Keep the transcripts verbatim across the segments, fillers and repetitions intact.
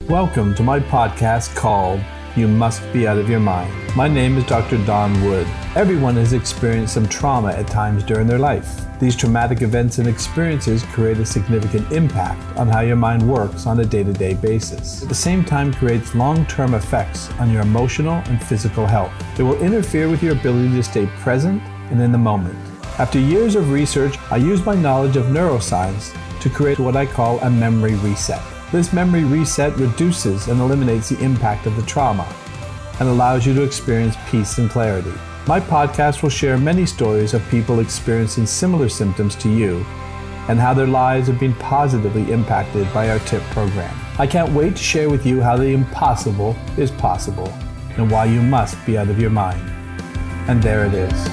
Welcome to my podcast called You Must Be Out of Your Mind. My name is Doctor Don Wood. Everyone has experienced some trauma at times during their life. These traumatic events and experiences create a significant impact on how your mind works on a day-to-day basis. At the same time, creates long-term effects on your emotional and physical health. It will interfere with your ability to stay present and in the moment. After years of research, I use my knowledge of neuroscience to create what I call a memory reset. This memory reset reduces and eliminates the impact of the trauma and allows you to experience peace and clarity. My podcast will share many stories of people experiencing similar symptoms to you and how their lives have been positively impacted by our TIP program. I can't wait to share with you how the impossible is possible and why you must be out of your mind. And there it is.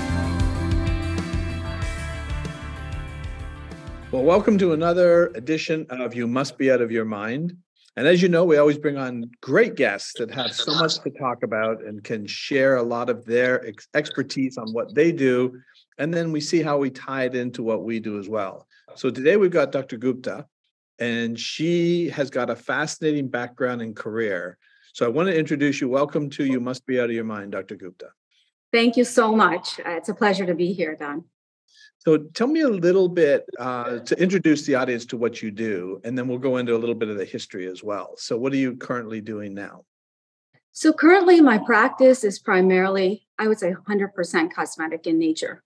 Well, welcome to another edition of You Must Be Out of Your Mind. And as you know, we always bring on great guests that have so much to talk about and can share a lot of their ex- expertise on what they do. And then we see how we tie it into what we do as well. So today we've got Doctor Gupta, and she has got a fascinating background and career. So I want to introduce you. Welcome to You Must Be Out of Your Mind, Doctor Gupta. Thank you so much. Uh, it's a pleasure to be here, Don. So tell me a little bit uh, to introduce the audience to what you do, and then we'll go into a little bit of the history as well. So what are you currently doing now? So currently my practice is primarily, I would say one hundred percent cosmetic in nature.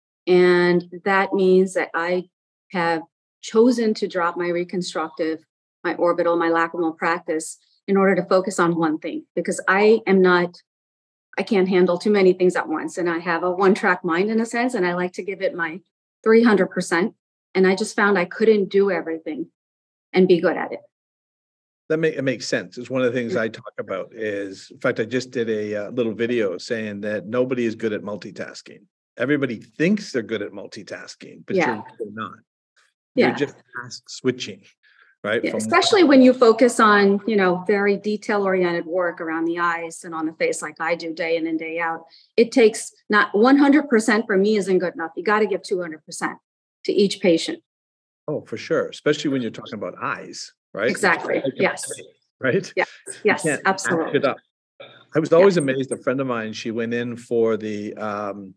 And that means that I have chosen to drop my reconstructive, my orbital, my lacrimal practice in order to focus on one thing, because I am not, I can't handle too many things at once. And I have a one-track mind in a sense, and I like to give it my three hundred percent. And I just found I couldn't do everything and be good at it. That make, it makes sense. It's one of the things I talk about is, in fact, I just did a uh, little video saying that nobody is good at multitasking. Everybody thinks they're good at multitasking, but yeah. you're really not. You're yeah. just task switching, right? Yeah, From especially when you focus on, you know, very detail-oriented work around the eyes and on the face like I do day in and day out. It takes not one hundred percent for me isn't good enough. You got to give two hundred percent to each patient. Oh, for sure. Especially when you're talking about eyes, right? Exactly. Yes. Face, right? Yes. Yes, absolutely. I was always yes. amazed. A friend of mine, she went in for the um,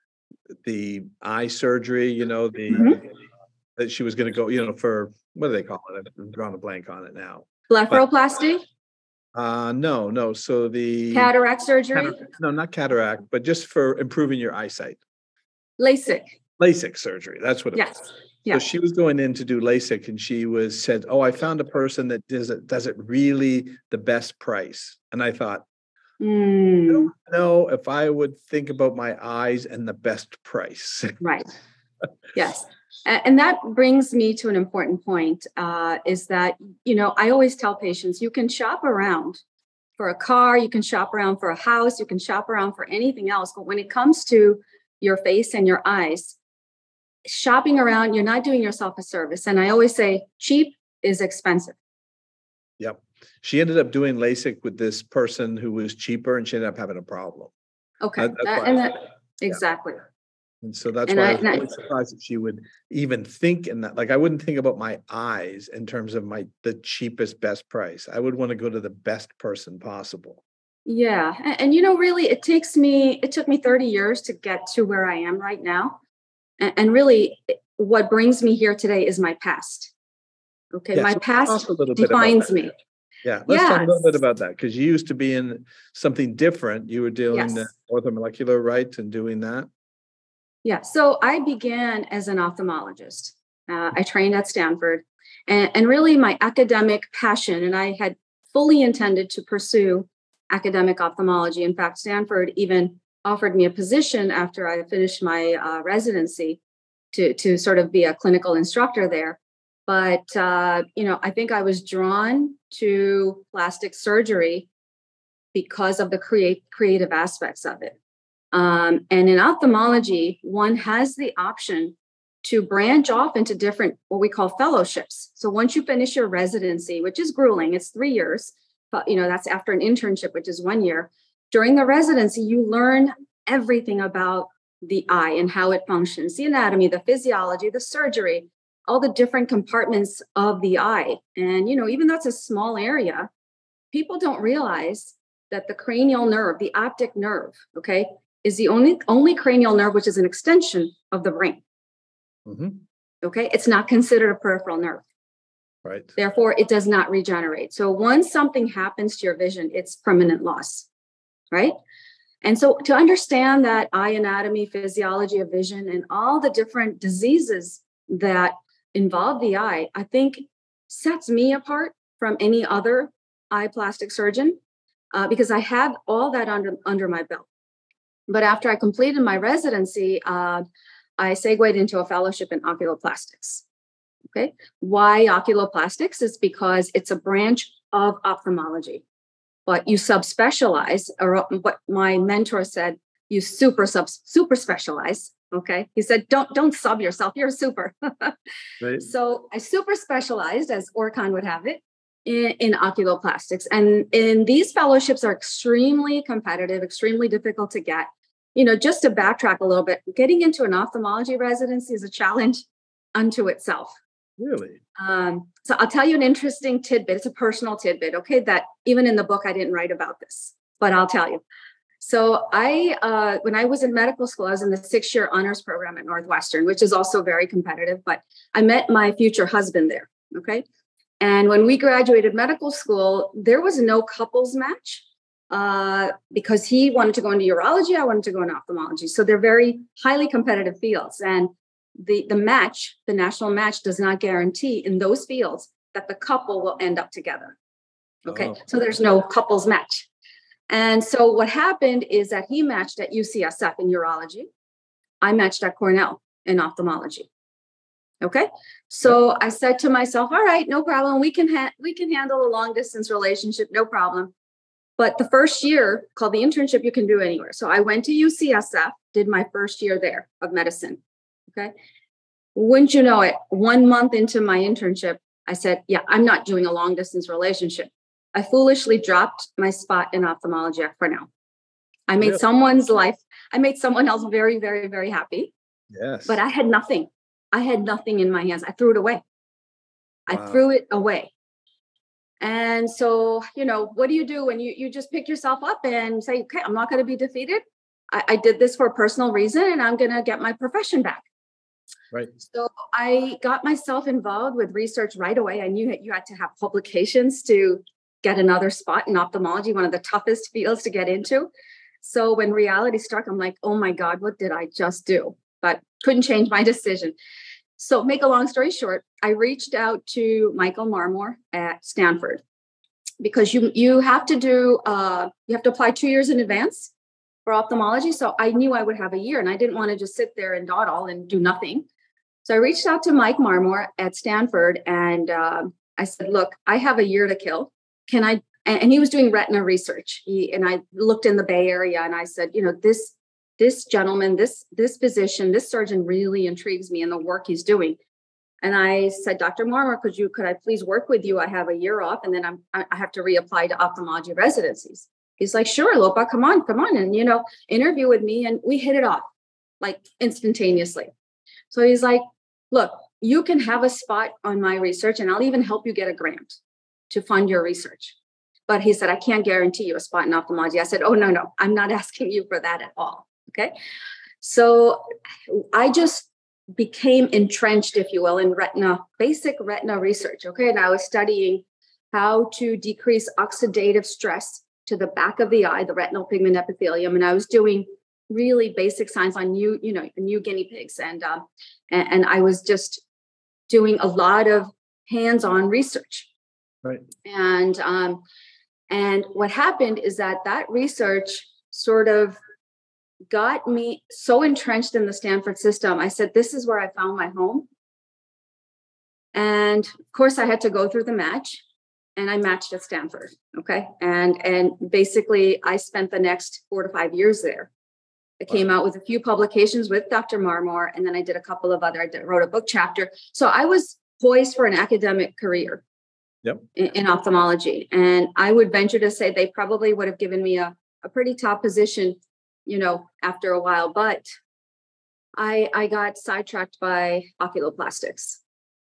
the eye surgery, you know, the mm-hmm. that she was going to go, you know, for, what do they call it? I'm drawing a blank on it now. Blepharoplasty? But, uh, no, no. So the cataract surgery? Cataract, no, not cataract, but just for improving your eyesight. LASIK. LASIK surgery. That's what it yes. was. Yes. So she was going in to do LASIK, and she was said, "Oh, I found a person that does it, does it really the best price." And I thought, mm. I don't know if I would think about my eyes and the best price. Right. Yes. And that brings me to an important point, uh, is that, you know, I always tell patients, you can shop around for a car, you can shop around for a house, you can shop around for anything else. But when it comes to your face and your eyes, shopping around, you're not doing yourself a service. And I always say cheap is expensive. Yep. She ended up doing LASIK with this person who was cheaper, and she ended up having a problem. Okay. That, that, and that, exactly. Yeah. And so that's and why I, I was really surprised that she would even think in that. Like, I wouldn't think about my eyes in terms of my the cheapest, best price. I would want to go to the best person possible. Yeah. And, and you know, really, it takes me, it took me thirty years to get to where I am right now. And, and really, what brings me here today is my past. Okay. Yeah, my so past defines me. Yeah. Let's yes. talk a little bit about that, because you used to be in something different. You were doing yes. orthomolecular, right? And doing that. Yeah, so I began as an ophthalmologist. Uh, I trained at Stanford, and, and really my academic passion, and I had fully intended to pursue academic ophthalmology. In fact, Stanford even offered me a position after I finished my uh, residency to, to sort of be a clinical instructor there. But, uh, you know, I think I was drawn to plastic surgery because of the create, creative aspects of it. Um, and in ophthalmology, one has the option to branch off into different, what we call fellowships. So once you finish your residency, which is grueling, it's three years, but you know, that's after an internship, which is one year. During the residency, you learn everything about the eye and how it functions, the anatomy, the physiology, the surgery, all the different compartments of the eye. And, you know, even though it's a small area, people don't realize that the cranial nerve, the optic nerve, okay, is the only only cranial nerve which is an extension of the brain. Mm-hmm. Okay, it's not considered a peripheral nerve. Right. Therefore, it does not regenerate. So once something happens to your vision, it's permanent loss, right? And so to understand that eye anatomy, physiology of vision, and all the different diseases that involve the eye, I think sets me apart from any other eye plastic surgeon uh, because I have all that under, under my belt. But after I completed my residency, uh, I segued into a fellowship in oculoplastics. Okay. Why oculoplastics? Is because it's a branch of ophthalmology, but you subspecialize, or what my mentor said, you super sub super specialize. Okay. He said, don't, don't sub yourself. You're a super. Right. So I super specialized, as Orcon would have it, in, in oculoplastics. And, and these fellowships are extremely competitive, extremely difficult to get. You know, just to backtrack a little bit, getting into an ophthalmology residency is a challenge unto itself. Really? Um, so I'll tell you an interesting tidbit. It's a personal tidbit, okay, that even in the book, I didn't write about this, but I'll tell you. So I, uh, when I was in medical school, I was in the six-year honors program at Northwestern, which is also very competitive, but I met my future husband there, okay? And when we graduated medical school, there was no couples match uh, because he wanted to go into urology, I wanted to go into ophthalmology. So they're very highly competitive fields. And the, the match, the national match does not guarantee in those fields that the couple will end up together. Okay, oh. So there's no couples match. And so what happened is that he matched at U C S F in urology. I matched at Cornell in ophthalmology. Okay, so I said to myself, all right, no problem. We can ha- we can handle a long distance relationship, no problem. But the first year, called the internship, you can do anywhere. So I went to U C S F, did my first year there of medicine. Okay, wouldn't you know it? One month into my internship, I said, yeah, I'm not doing a long distance relationship. I foolishly dropped my spot in ophthalmology at Cornell. I made yeah. someone's life, I made someone else very, very, very happy. Yes. But I had nothing. I had nothing in my hands. I threw it away. Wow. I threw it away. And so, you know, what do you do when you, you just pick yourself up and say, okay, I'm not going to be defeated. I, I did this for a personal reason and I'm going to get my profession back. Right. So I got myself involved with research right away. I knew that you had to have publications to get another spot in ophthalmology, one of the toughest fields to get into. So when reality struck, I'm like, oh my God, what did I just do? But couldn't change my decision. So make a long story short, I reached out to Michael Marmor at Stanford because you you have to do, uh, you have to apply two years in advance for ophthalmology. So I knew I would have a year and I didn't want to just sit there and dawdle and do nothing. So I reached out to Mike Marmor at Stanford and uh, I said, look, I have a year to kill. Can I, and he was doing retina research. He, and I looked in the Bay Area and I said, you know, this, this gentleman, this, this physician, this surgeon really intrigues me in the work he's doing. And I said, Doctor Marmor, could you, could I please work with you? I have a year off and then I'm, I have to reapply to ophthalmology residencies. He's like, sure, Lopa, come on, come on. And, you know, interview with me. And we hit it off like instantaneously. So he's like, look, you can have a spot on my research and I'll even help you get a grant to fund your research. But he said, I can't guarantee you a spot in ophthalmology. I said, oh, no, no, I'm not asking you for that at all. Okay. So I just became entrenched, if you will, in retina, basic retina research. Okay. And I was studying how to decrease oxidative stress to the back of the eye, the retinal pigment epithelium. And I was doing really basic science on new, you know, new guinea pigs. And, um, and, and I was just doing a lot of hands-on research. Right. And, um, and what happened is that that research sort of got me so entrenched in the Stanford system. I said, this is where I found my home. And of course I had to go through the match and I matched at Stanford. Okay. And, and basically I spent the next four to five years there. I wow. came out with a few publications with Doctor Marmor. And then I did a couple of other, I did, wrote a book chapter. So I was poised for an academic career. Yep. In, in ophthalmology. And I would venture to say they probably would have given me a, a pretty top position, you know, after a while, but I, I got sidetracked by oculoplastics.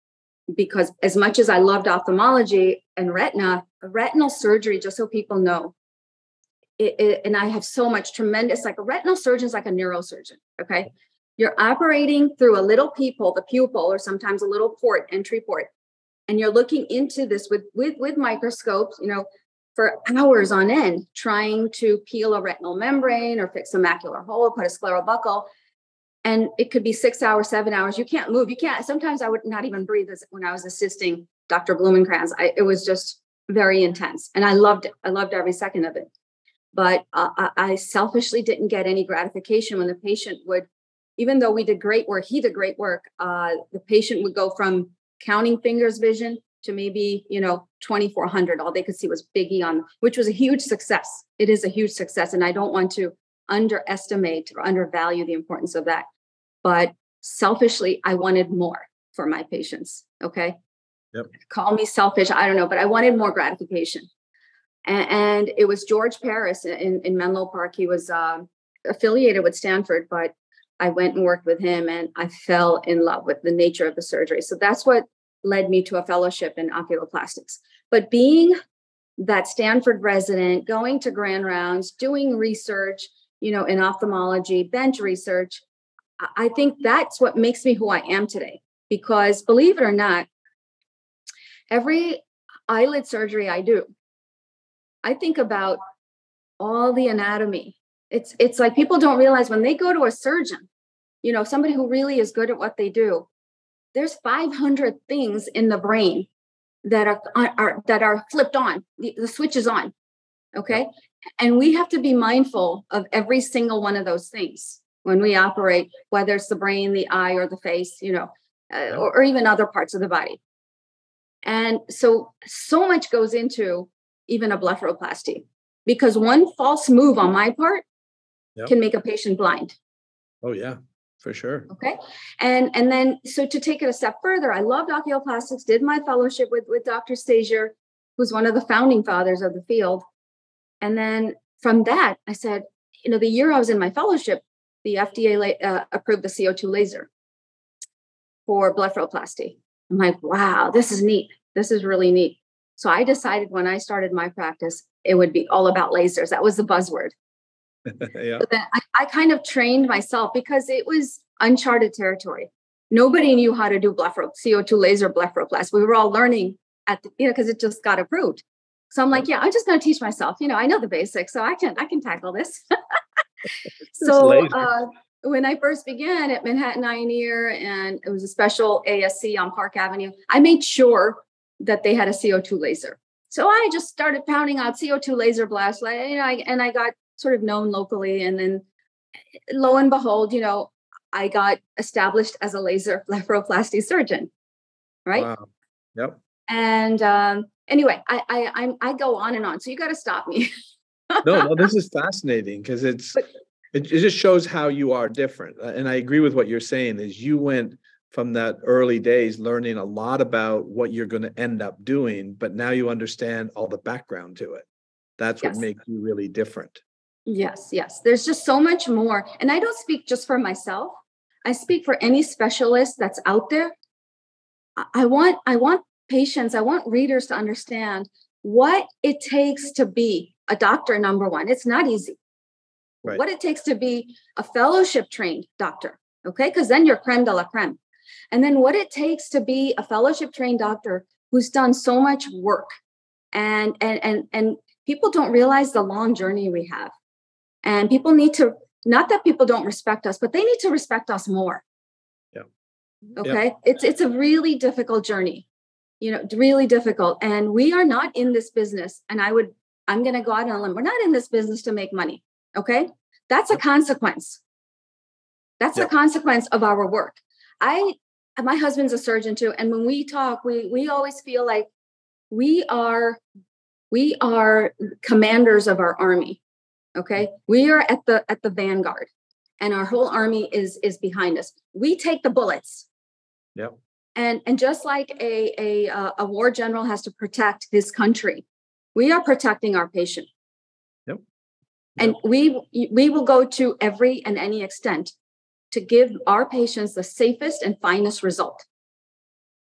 because as much as I loved ophthalmology and retina, retinal surgery, just so people know, it, it, and I have so much tremendous, like a retinal surgeon is like a neurosurgeon, okay? You're operating through a little pupil, the pupil, or sometimes a little port, entry port, and you're looking into this with, with, with microscopes, you know, for hours on end, trying to peel a retinal membrane or fix a macular hole, put a scleral buckle. And it could be six hours, seven hours. You can't move. You can't. Sometimes I would not even breathe as, when I was assisting Doctor Blumenkranz. I, it was just very intense. And I loved it. I loved every second of it. But uh, I, I selfishly didn't get any gratification when the patient would, even though we did great work, he did great work. Uh, the patient would go from counting fingers vision to maybe, you know, twenty-four hundred. All they could see was big E on, which was a huge success. It is a huge success. And I don't want to underestimate or undervalue the importance of that. But selfishly, I wanted more for my patients. Okay. Yep. Call me selfish. I don't know, but I wanted more gratification. And, and it was George Paris in, in Menlo Park. He was uh, affiliated with Stanford, but I went and worked with him and I fell in love with the nature of the surgery. So that's what led me to a fellowship in oculoplastics. But being that Stanford resident, going to grand rounds, doing research, you know, in ophthalmology, bench research, I think that's what makes me who I am today. Because believe it or not, every eyelid surgery I do, I think about all the anatomy. It's it's like people don't realize when they go to a surgeon, you know, somebody who really is good at what they do, there's five hundred things in the brain that are, are that are flipped on. The, the switch is on. Okay. And we have to be mindful of every single one of those things when we operate, whether it's the brain, the eye, or the face, you know, uh, or, or even other parts of the body. And so, so much goes into even a blepharoplasty, because one false move on my part Yep. can make a patient blind. Oh, yeah, for sure. Okay. And, and then, so to take it a step further, I loved oculoplastics, did my fellowship with, with Doctor Stasier, who's one of the founding fathers of the field. And then from that, I said, you know, the year I was in my fellowship, the F D A uh, approved the C O two laser for blepharoplasty. I'm like, wow, this is neat. This is really neat. So I decided when I started my practice, it would be all about lasers. That was the buzzword. Yeah. So then I, I kind of trained myself because it was uncharted territory. Nobody knew how to do blepharo, C O two laser blepharoplasty. We were all learning at the, you know, because it just got approved. So I'm like, yeah, I'm just going to teach myself. You know, I know the basics, so I can I can tackle this. So uh, when I first began at Manhattan Eye and Ear, and it was a special A S C on Park Avenue, I made sure that they had a C O two laser. So I just started pounding out C O two laser blast, like, you know, I, and I got sort of known locally. And then lo and behold, you know, I got established as a laser blepharoplasty surgeon, right? Wow. Yep. And um, anyway, I, I I'm, I go on and on. So you got to stop me. No, no, this is fascinating because it's But, it, it just shows how you are different. And I agree with what you're saying is you went from that early days learning a lot about what you're going to end up doing, but now you understand all the background to it. That's what Yes. makes you really different. Yes, yes. There's just so much more. And I don't speak just for myself. I speak for any specialist that's out there. I I want I want patients, I want readers to understand what it takes to be a doctor, number one. It's not easy. Right. What it takes to be a fellowship trained doctor, okay? Because then you're creme de la creme. And then what it takes to be a fellowship trained doctor who's done so much work. And and and and people don't realize the long journey we have. And people need to, not that people don't respect us, but they need to respect us more. Yeah. Okay. Yeah. It's it's a really difficult journey, you know, really difficult. And we are not in this business. And I would, I'm going to go out on a limb. We're not in this business to make money. Okay. That's a consequence. That's Yeah. a consequence of our work. I, my husband's a surgeon too. And when we talk, we, we always feel like we are, we are commanders of our army. Okay. We are at the, at the vanguard and our whole army is, is behind us. We take the bullets. Yep. And, and just like a, a, uh, a war general has to protect his country, we are protecting our patient. Yep. And we, we will go to every and any extent to give our patients the safest and finest result.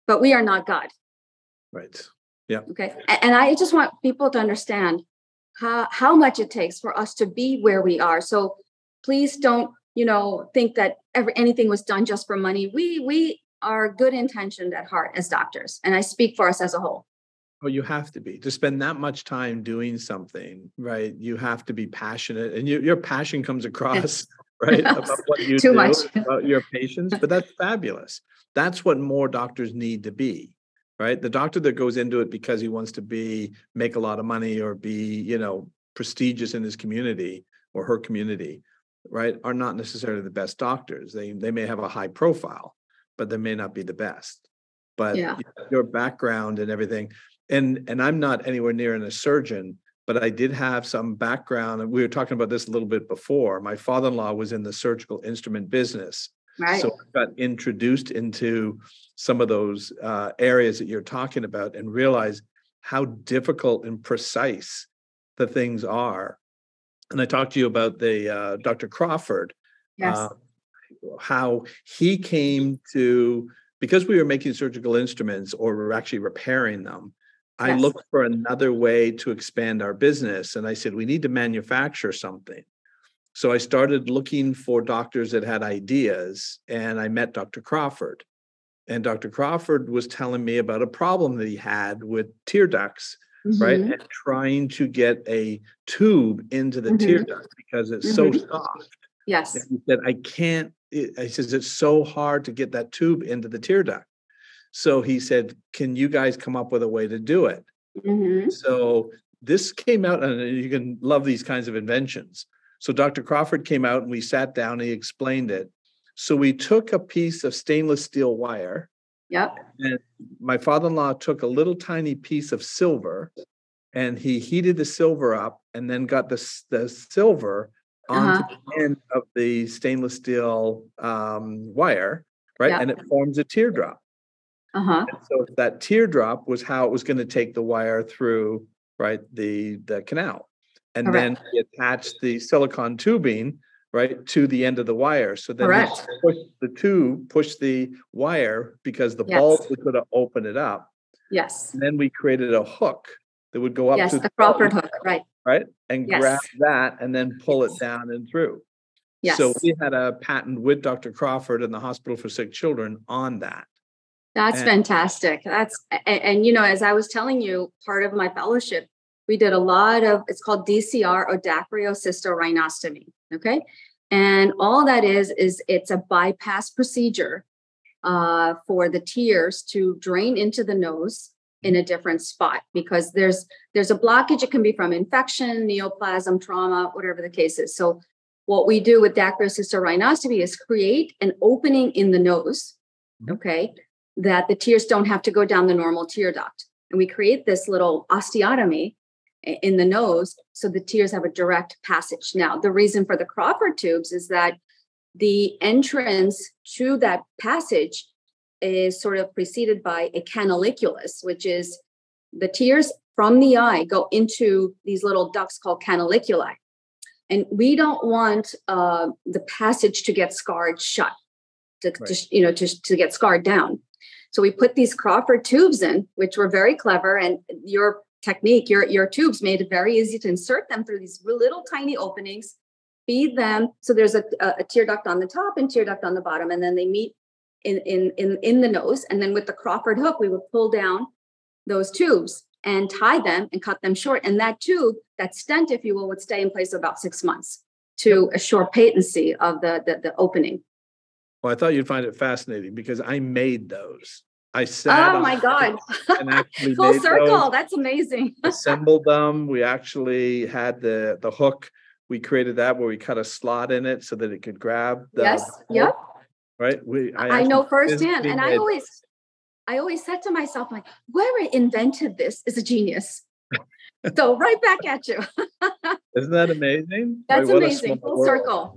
but we are not God. Right. Yeah. Okay. A- And I just want people to understand how, how much it takes for us to be where we are. So please don't, you know, think that every, anything was done just for money. We, we are good intentioned at heart as doctors. And I speak for us as a whole. Well, you have to be to spend that much time doing something, right? You have to be passionate, and you, your passion comes across, right, about what you Too do, much. about your patients. But that's fabulous. That's what more doctors need to be, right? The doctor that goes into it because he wants to be make a lot of money or be, you know, prestigious in his community or her community, right, are not necessarily the best doctors. They they may have a high profile, but they may not be the best. But Yeah. your background and everything. And and I'm not anywhere near a surgeon, but I did have some background. And we were talking about this a little bit before. My father-in-law was in the surgical instrument business. Right. So I got introduced into some of those uh, areas that you're talking about and realized how difficult and precise the things are. And I talked to you about the uh, Doctor Crawford, Yes. uh, how he came to, because we were making surgical instruments or we were actually repairing them, I Yes. looked for another way to expand our business. And I said, we need to manufacture something. So I started looking for doctors that had ideas, and I met Doctor Crawford. And Doctor Crawford was telling me about a problem that he had with tear ducts, right? Mhm. And trying to get a tube into the tear Mhm. duct because it's so Mhm. soft. Yes. And he said, I can't, it, he says, it's so hard to get that tube into the tear duct. So he said, can you guys come up with a way to do it? Mhm. So this came out, and you can love these kinds of inventions. So Doctor Crawford came out and we sat down and he explained it. So we took a piece of stainless steel wire, Yep. and my father-in-law took a little tiny piece of silver and he heated the silver up and then got the, the silver onto Uh-huh. the end of the stainless steel um, wire, right? Yep. And it forms a teardrop. Uh-huh. And so that teardrop was how it was going to take the wire through, right, the, the canal. And Correct. then he attached the silicone tubing, right, to the end of the wire. So then Correct. he pushed the tube, pushed the wire because the Yes. bulb was going to open it up. Yes. And then we created a hook that would go up Yes. to The Crawford hook. Right. right, and Yes. grab that and then pull Yes. it down and through. Yes. So we had a patent with Doctor Crawford and the Hospital for Sick Children on that. That's And- fantastic. That's and, and you know, as I was telling you, part of my fellowship, we did a lot of, it's called D C R or dacryocysto-rhinostomy. Okay. And all that is, is it's a bypass procedure uh, for the tears to drain into the nose in a different spot, because there's there's a blockage. It can be from infection, neoplasm, trauma, whatever the case is. So what we do with dacryocysto-rhinostomy is create an opening in the nose, okay, that the tears don't have to go down the normal tear duct. And we create this little osteotomy in the nose so the tears have a direct passage. Now, the reason for the Crawford tubes is that the entrance to that passage is sort of preceded by a canaliculus, which is the tears from the eye go into these little ducts called canaliculi. And we don't want uh, the passage to get scarred shut, to, Right. to you know, to, to get scarred down. So we put these Crawford tubes in, which were very clever. And your technique, your, your tubes made it very easy to insert them through these little tiny openings, feed them. So there's a, a, a tear duct on the top and tear duct on the bottom, and then they meet in, in, in, in the nose. And then with the Crawford hook, we would pull down those tubes and tie them and cut them short. And that tube, that stent, if you will, would stay in place about six months to assure patency of the, the, the opening. Well, I thought you'd find it fascinating because I made those. I sat Oh on my God. and actually Full made circle. those, That's amazing. assembled them. We actually had the the hook. We created that where we cut a slot in it so that it could grab the Yes. Yep. right. We I, actually know firsthand. physically And I made always, I always said to myself, like, whoever invented this is a genius. So right back at you. Isn't that amazing? That's Right, what a amazing. small Full world. circle.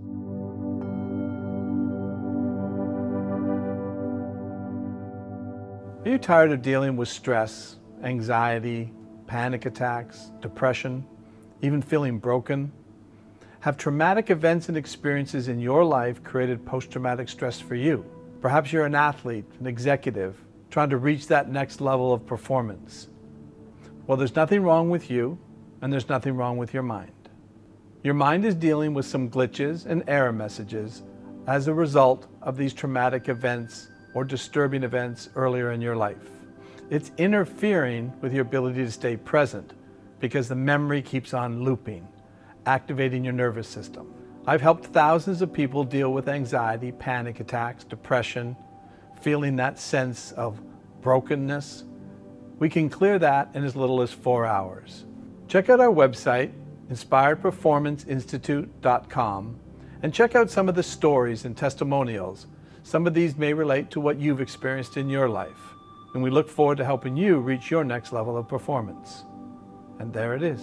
Are you tired of dealing with stress, anxiety, panic attacks, depression, even feeling broken? Have traumatic events and experiences in your life created post-traumatic stress for you? Perhaps you're an athlete, an executive, trying to reach that next level of performance? Well, there's nothing wrong with you, and there's nothing wrong with your mind. Your mind is dealing with some glitches and error messages as a result of these traumatic events or disturbing events earlier in your life. It's interfering with your ability to stay present because the memory keeps on looping, activating your nervous system. I've helped thousands of people deal with anxiety, panic attacks, depression, feeling that sense of brokenness. We can clear that in as little as four hours. Check out our website, inspired performance institute dot com, and check out some of the stories and testimonials. Some of these may relate to what you've experienced in your life, and we look forward to helping you reach your next level of performance. And there it is.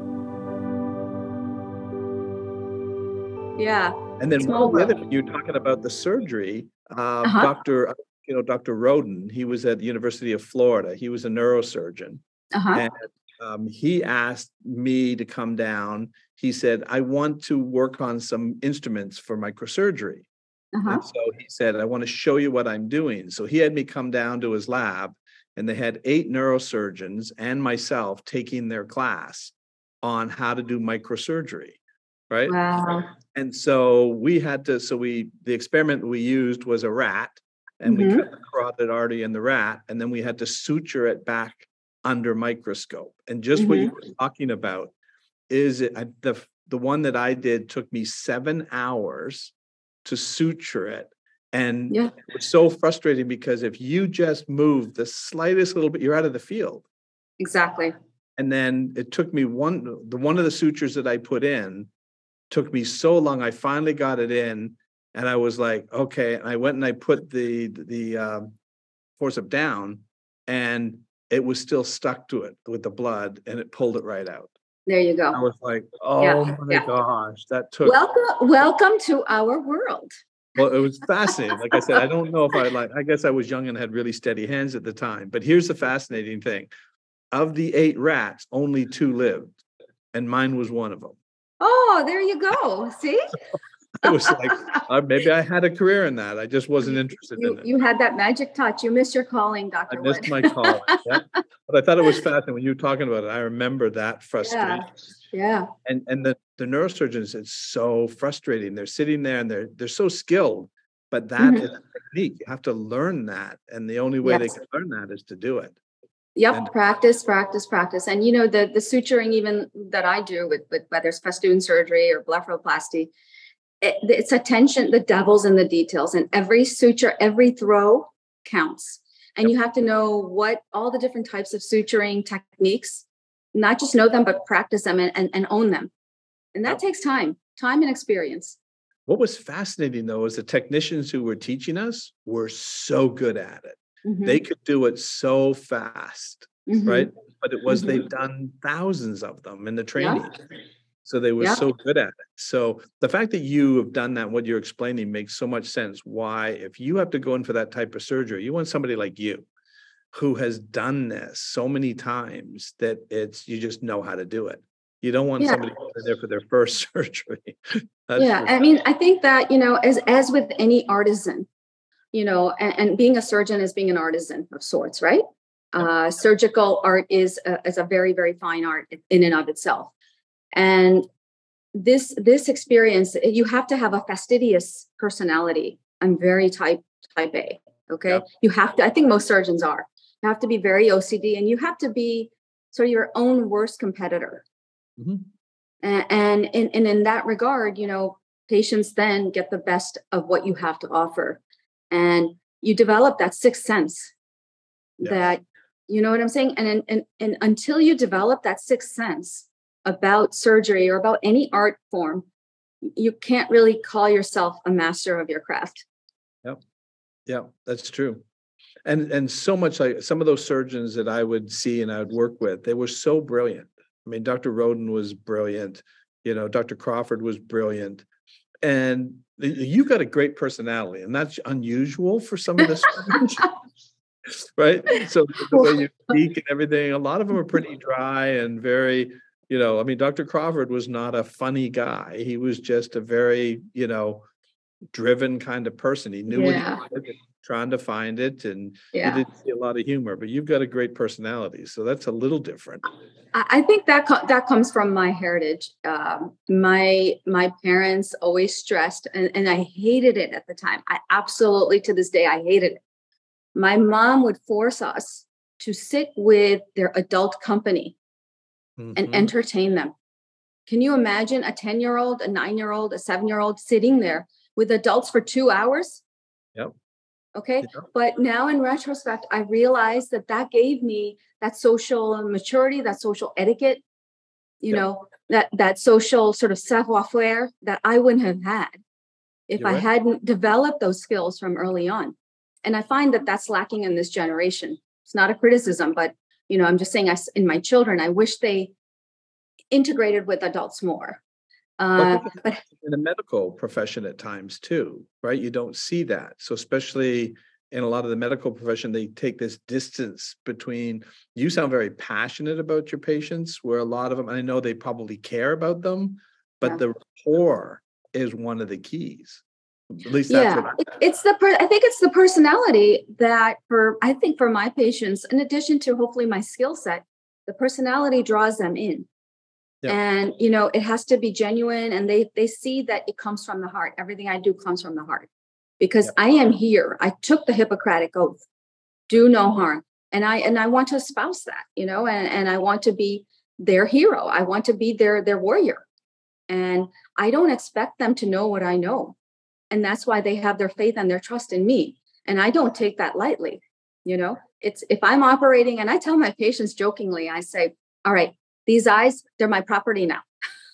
Yeah. And then Small one of the world. other, you're talking about the surgery, uh, Uh-huh. Doctor you know, Doctor Roden, he was at the University of Florida. He was a neurosurgeon. Uh-huh. And um, he asked me to come down. He said, I want to work on some instruments for microsurgery. Uh-huh. And so he said, I want to show you what I'm doing. So he had me come down to his lab, and they had eight neurosurgeons and myself taking their class on how to do microsurgery, right? Wow. And so we had to, so we, the experiment we used was a rat, and Mhm. we cut the carotid artery in the rat, and then we had to suture it back under microscope. And just what you were talking about is it, I, the, the one that I did took me seven hours to suture it. And Yeah. it was so frustrating because if you just move the slightest little bit, you're out of the field. Exactly. And then it took me one, the one of the sutures that I put in took me so long. I finally got it in, and I was like, okay. And I went and I put the the um, forceps down, and it was still stuck to it with the blood, and it pulled it right out. There you I go. was like, oh Yeah, my yeah. gosh, that took. Welcome, welcome to our world. Well, it was fascinating. Like I said, I don't know if I like, I guess I was young and had really steady hands at the time. But here's the fascinating thing. Of the eight rats, only two lived, and mine was one of them. Oh, there you go. See? I was like, uh, maybe I had a career in that. I just wasn't interested You, in it. you had that magic touch. You missed your calling, I Doctor missed Wood. my call. Yeah. But I thought it was fascinating when you were talking about it. I remember that frustration. Yeah. And and the, the neurosurgeons, it's so frustrating. They're sitting there and they're they're so skilled, but that Mhm. is a technique. You have to learn that. And the only way Yes. they can learn that is to do it. Yep. And- practice, practice, practice. And you know, the the suturing even that I do with, with whether it's festoon surgery or blepharoplasty, it, it's attention, the devil's in the details. And every suture, every throw counts. And you have to know what all the different types of suturing techniques, not just know them, but practice them and, and, and own them. And that Yep. takes time, time and experience. What was fascinating though is the technicians who were teaching us were so good at it. Mhm. They could do it so fast, Mhm. right? But it was Mhm. they've done thousands of them in the Yeah. training. So they were Yeah. so good at it. So the fact that you have done that, what you're explaining makes so much sense. Why, if you have to go in for that type of surgery, you want somebody like you who has done this so many times that it's, you just know how to do it. You don't want Yeah. somebody going there for their first surgery. That's Yeah, for I mean, I think that, you know, as as with any artisan, you know, and, and being a surgeon is being an artisan of sorts, right? Uh, surgical art is a, is a very, very fine art in and of itself. And this this experience, you have to have a fastidious personality. I'm very type type A. Okay, Yep. you have to. I think most surgeons are. You have to be very O C D, and you have to be sort of your own worst competitor. Mhm. And, and in and in that regard, you know, patients then get the best of what you have to offer, and you develop that sixth sense. Yes. That, you know what I'm saying, and, and and until you develop that sixth sense about surgery or about any art form, you can't really call yourself a master of your craft. Yep. Yeah, that's true. And and so much like some of those surgeons that I would see and I would work with, they were so brilliant. I mean, Doctor Roden was brilliant. You know, Doctor Crawford was brilliant. And you got a great personality, and that's unusual for some of the surgeons. Right? So the way you speak and everything, a lot of them are pretty dry and very, you know, I mean, Doctor Crawford was not a funny guy. He was just a very, you know, driven kind of person. He knew Yeah. what he wanted. trying to find it, and you Yeah. didn't see a lot of humor, but you've got a great personality, so that's a little different. I I think that co- that comes from my heritage. Um, my my parents always stressed, and, and I hated it at the time. I absolutely, to this day, I hated it. My mom would force us to sit with their adult company and Mhm. entertain them. Can you imagine a ten year old, a nine year old, a seven year old sitting there with adults for two hours? Yep. Okay. Yeah. But now in retrospect, I realized that that gave me that social maturity, that social etiquette, you Yep. know, that, that social sort of savoir faire that I wouldn't have had if You're I right. hadn't developed those skills from early on. And I find that that's lacking in this generation. It's not a criticism, but, you know, I'm just saying, I, s- in my children, I wish they integrated with adults more. Well, I Uh, think but in the medical profession at times too, right? You don't see that. So especially in a lot of the medical profession, they take this distance between, you sound very passionate about your patients, where a lot of them, and I know they probably care about them, but yeah. the rapport is one of the keys. At least that's what Yeah, it, it's the per- I think it's the personality that for I think for my patients, in addition to hopefully my skill set, the personality draws them in. yeah. And you know, it has to be genuine, and they they see that it comes from the heart. Everything I do comes from the heart because Yeah. I am here. I took the Hippocratic oath, do no harm, and I and I want to espouse that, you know, and and I want to be their hero. I want to be their their warrior, and I don't expect them to know what I know. And that's why they have their faith and their trust in me. And I don't take that lightly. You know, it's if I'm operating, and I tell my patients jokingly, I say, all right, these eyes, they're my property now.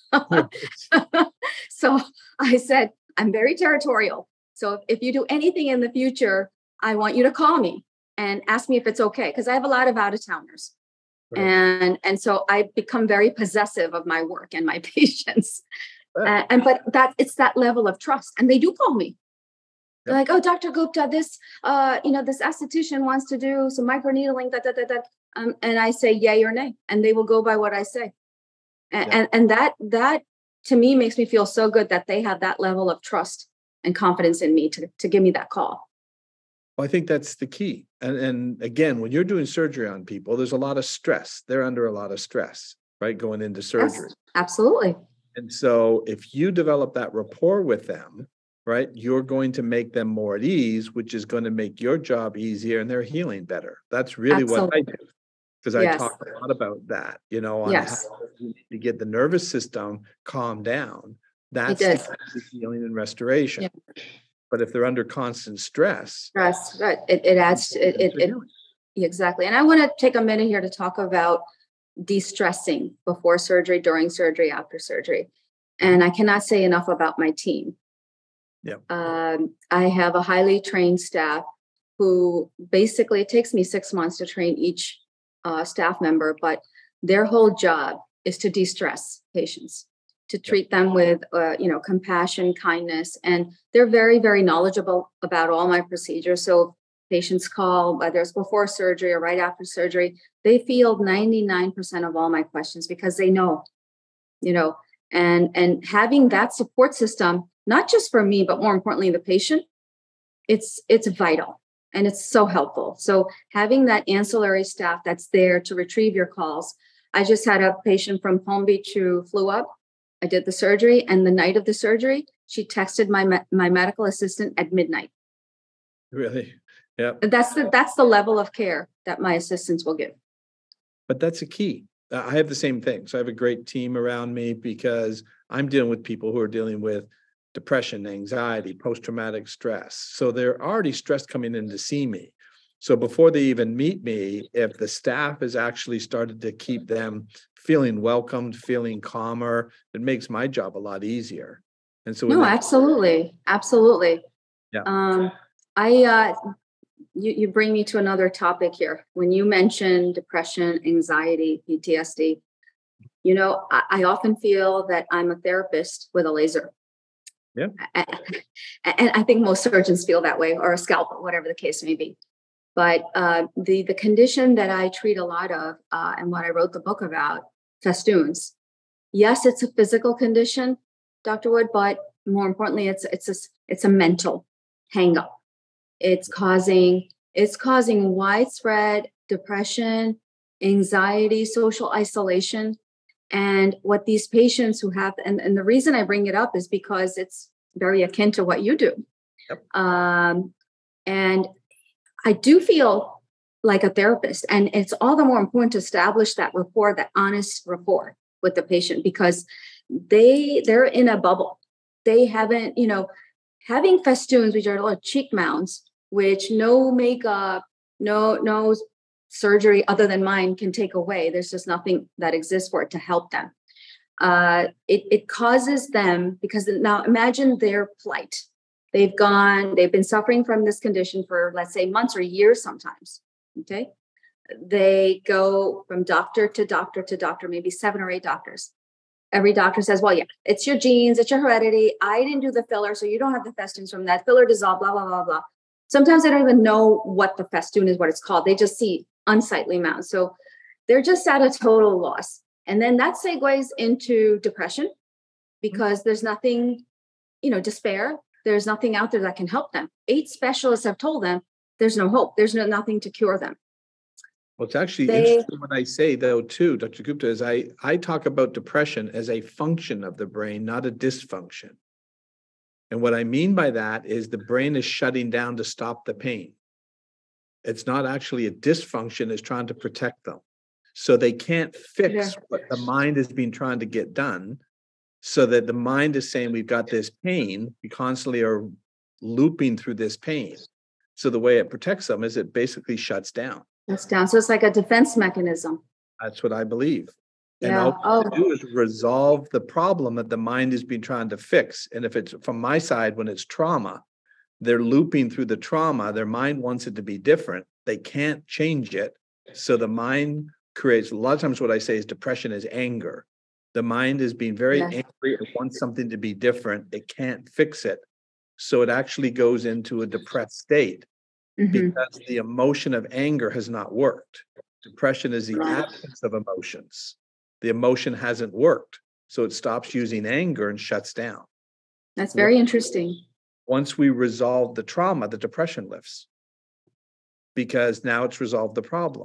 So I said, I'm very territorial. So if, if you do anything in the future, I want you to call me and ask me if it's okay. Because I have a lot of out of towners. Right. And, and so I become very possessive of my work and my patients. Right. Uh, and but that it's that level of trust, and they do call me. They're Yep. like, "Oh, Doctor Gupta, this, uh, you know, this esthetician wants to do some microneedling, that, that, that, that." Um, and I say, "Yay or nay," and they will go by what I say. And, Yeah. and and that that to me makes me feel so good that they have that level of trust and confidence in me to to give me that call. Well, I think that's the key. And and again, when you're doing surgery on people, there's a lot of stress. They're under a lot of stress, right? Going into surgery. Yes, absolutely. And so if you develop that rapport with them, right, you're going to make them more at ease, which is going to make your job easier and they're healing better. That's really what I Absolutely. do. Because I Yes. talk a lot about that, you know, on how Yes. you need to get the nervous system calmed down. It That's the does. key to healing and restoration. Yeah. But if they're under constant stress, Stress, right. It, it adds, it, it, they're it, healing. exactly. And I want to take a minute here to talk about de-stressing before surgery, during surgery, after surgery. And I cannot say enough about my team. Yeah. Um, I have a highly trained staff who basically, it takes me six months to train each uh, staff member, but their whole job is to de-stress patients, to treat them with, uh, you know, compassion, kindness, and they're very, very knowledgeable about all my procedures. So patients call, whether it's before surgery or right after surgery, they field ninety-nine percent of all my questions because they know, you know, and and having that support system, not just for me, but more importantly, the patient, it's it's vital and it's so helpful. So having that ancillary staff that's there to retrieve your calls. I just had a patient from Palm Beach who flew up. I did the surgery, and the night of the surgery, she texted my me- my medical assistant at midnight. Really? Yeah. That's the that's the level of care that my assistants will give. But that's a key. Uh, I have the same thing. So I have a great team around me because I'm dealing with people who are dealing with depression, anxiety, post-traumatic stress. So they're already stressed coming in to see me. So before they even meet me, if the staff has actually started to keep them feeling welcomed, feeling calmer, it makes my job a lot easier. And so when No, they, absolutely, absolutely. yeah, Um, I uh, you you bring me to another topic here. When you mention depression, anxiety, P T S D, you know, I, I often feel that I'm a therapist with a laser. yeah, A- a- And I think most surgeons feel that way, or a scalpel, whatever the case may be. But uh, the the condition that I treat a lot of, uh, and what I wrote the book about, festoons. Yes, it's a physical condition, Doctor Wood, but more importantly, it's it's a it's a mental hang up. It's causing it's causing widespread depression, anxiety, social isolation. And what these patients who have, and, and the reason I bring it up is because it's very akin to what you do. Yep. Um, and I do feel like a therapist, and it's all the more important to establish that rapport, that honest rapport with the patient, because they they're in a bubble. They haven't, you know, having festoons, which are little cheek mounds, which no makeup, no no surgery other than mine can take away. There's just nothing that exists for it to help them. Uh, it, it causes them, because now imagine their plight. They've gone, they've been suffering from this condition for, let's say, months or years sometimes, okay? They go from doctor to doctor to doctor, maybe seven or eight doctors. Every doctor says, well, yeah, it's your genes, it's your heredity. I didn't do the filler, so you don't have the festoons from that. Filler dissolved, blah, blah, blah, blah. Sometimes they don't even know what the festoon is, what it's called. They just see unsightly mounds. So they're just at a total loss. And then that segues into depression, because there's nothing, you know, despair. There's nothing out there that can help them. Eight specialists have told them there's no hope. There's no nothing to cure them. Well, it's actually They, interesting what I say, though, too, Doctor Gupta, is I, I talk about depression as a function of the brain, not a dysfunction. And what I mean by that is the brain is shutting down to stop the pain. It's not actually a dysfunction, it's trying to protect them. So they can't fix Yeah. what the mind has been trying to get done, so that the mind is saying, we've got this pain, we constantly are looping through this pain. So the way it protects them is it basically shuts down. That's down. So it's like a defense mechanism. That's what I believe. And Yeah. all Oh, to do is resolve the problem that the mind has been trying to fix. And if it's from my side, when it's trauma, they're looping through the trauma. Their mind wants it to be different. They can't change it. So the mind creates, a lot of times what I say is depression is anger. The mind is being very Yes. angry. It wants something to be different. It can't fix it. So it actually goes into a depressed state mhm. because the emotion of anger has not worked. Depression is the Right. absence of emotions. The emotion hasn't worked. So it stops using anger and shuts down. That's very interesting. Once we resolve the trauma, the depression lifts, because now it's resolved the problem.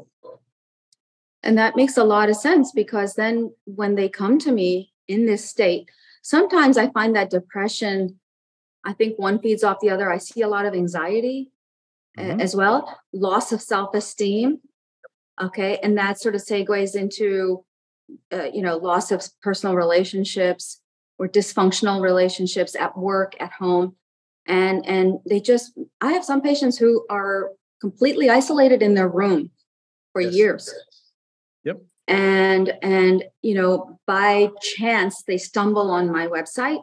And that makes a lot of sense, because then when they come to me in this state, sometimes I find that depression, I think one feeds off the other. I see a lot of anxiety a- Mhm. as well, loss of self-esteem. Okay. And that sort of segues into, uh, you know, loss of personal relationships or dysfunctional relationships at work, at home. And, and they just, I have some patients who are completely isolated in their room for Yes. years. Yep. And, and, you know, by chance, they stumble on my website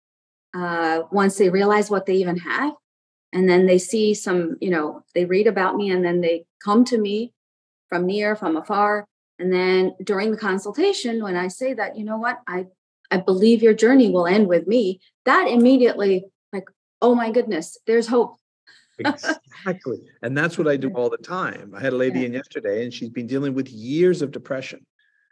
uh, once they realize what they even have. And then they see some, you know, they read about me, and then they come to me from near, from afar. And then during the consultation, when I say that, you know what, I, I believe your journey will end with me, that immediately, like, oh my goodness, there's hope. Exactly. And that's what I do all the time. I had a lady Yeah. in yesterday, and she's been dealing with years of depression.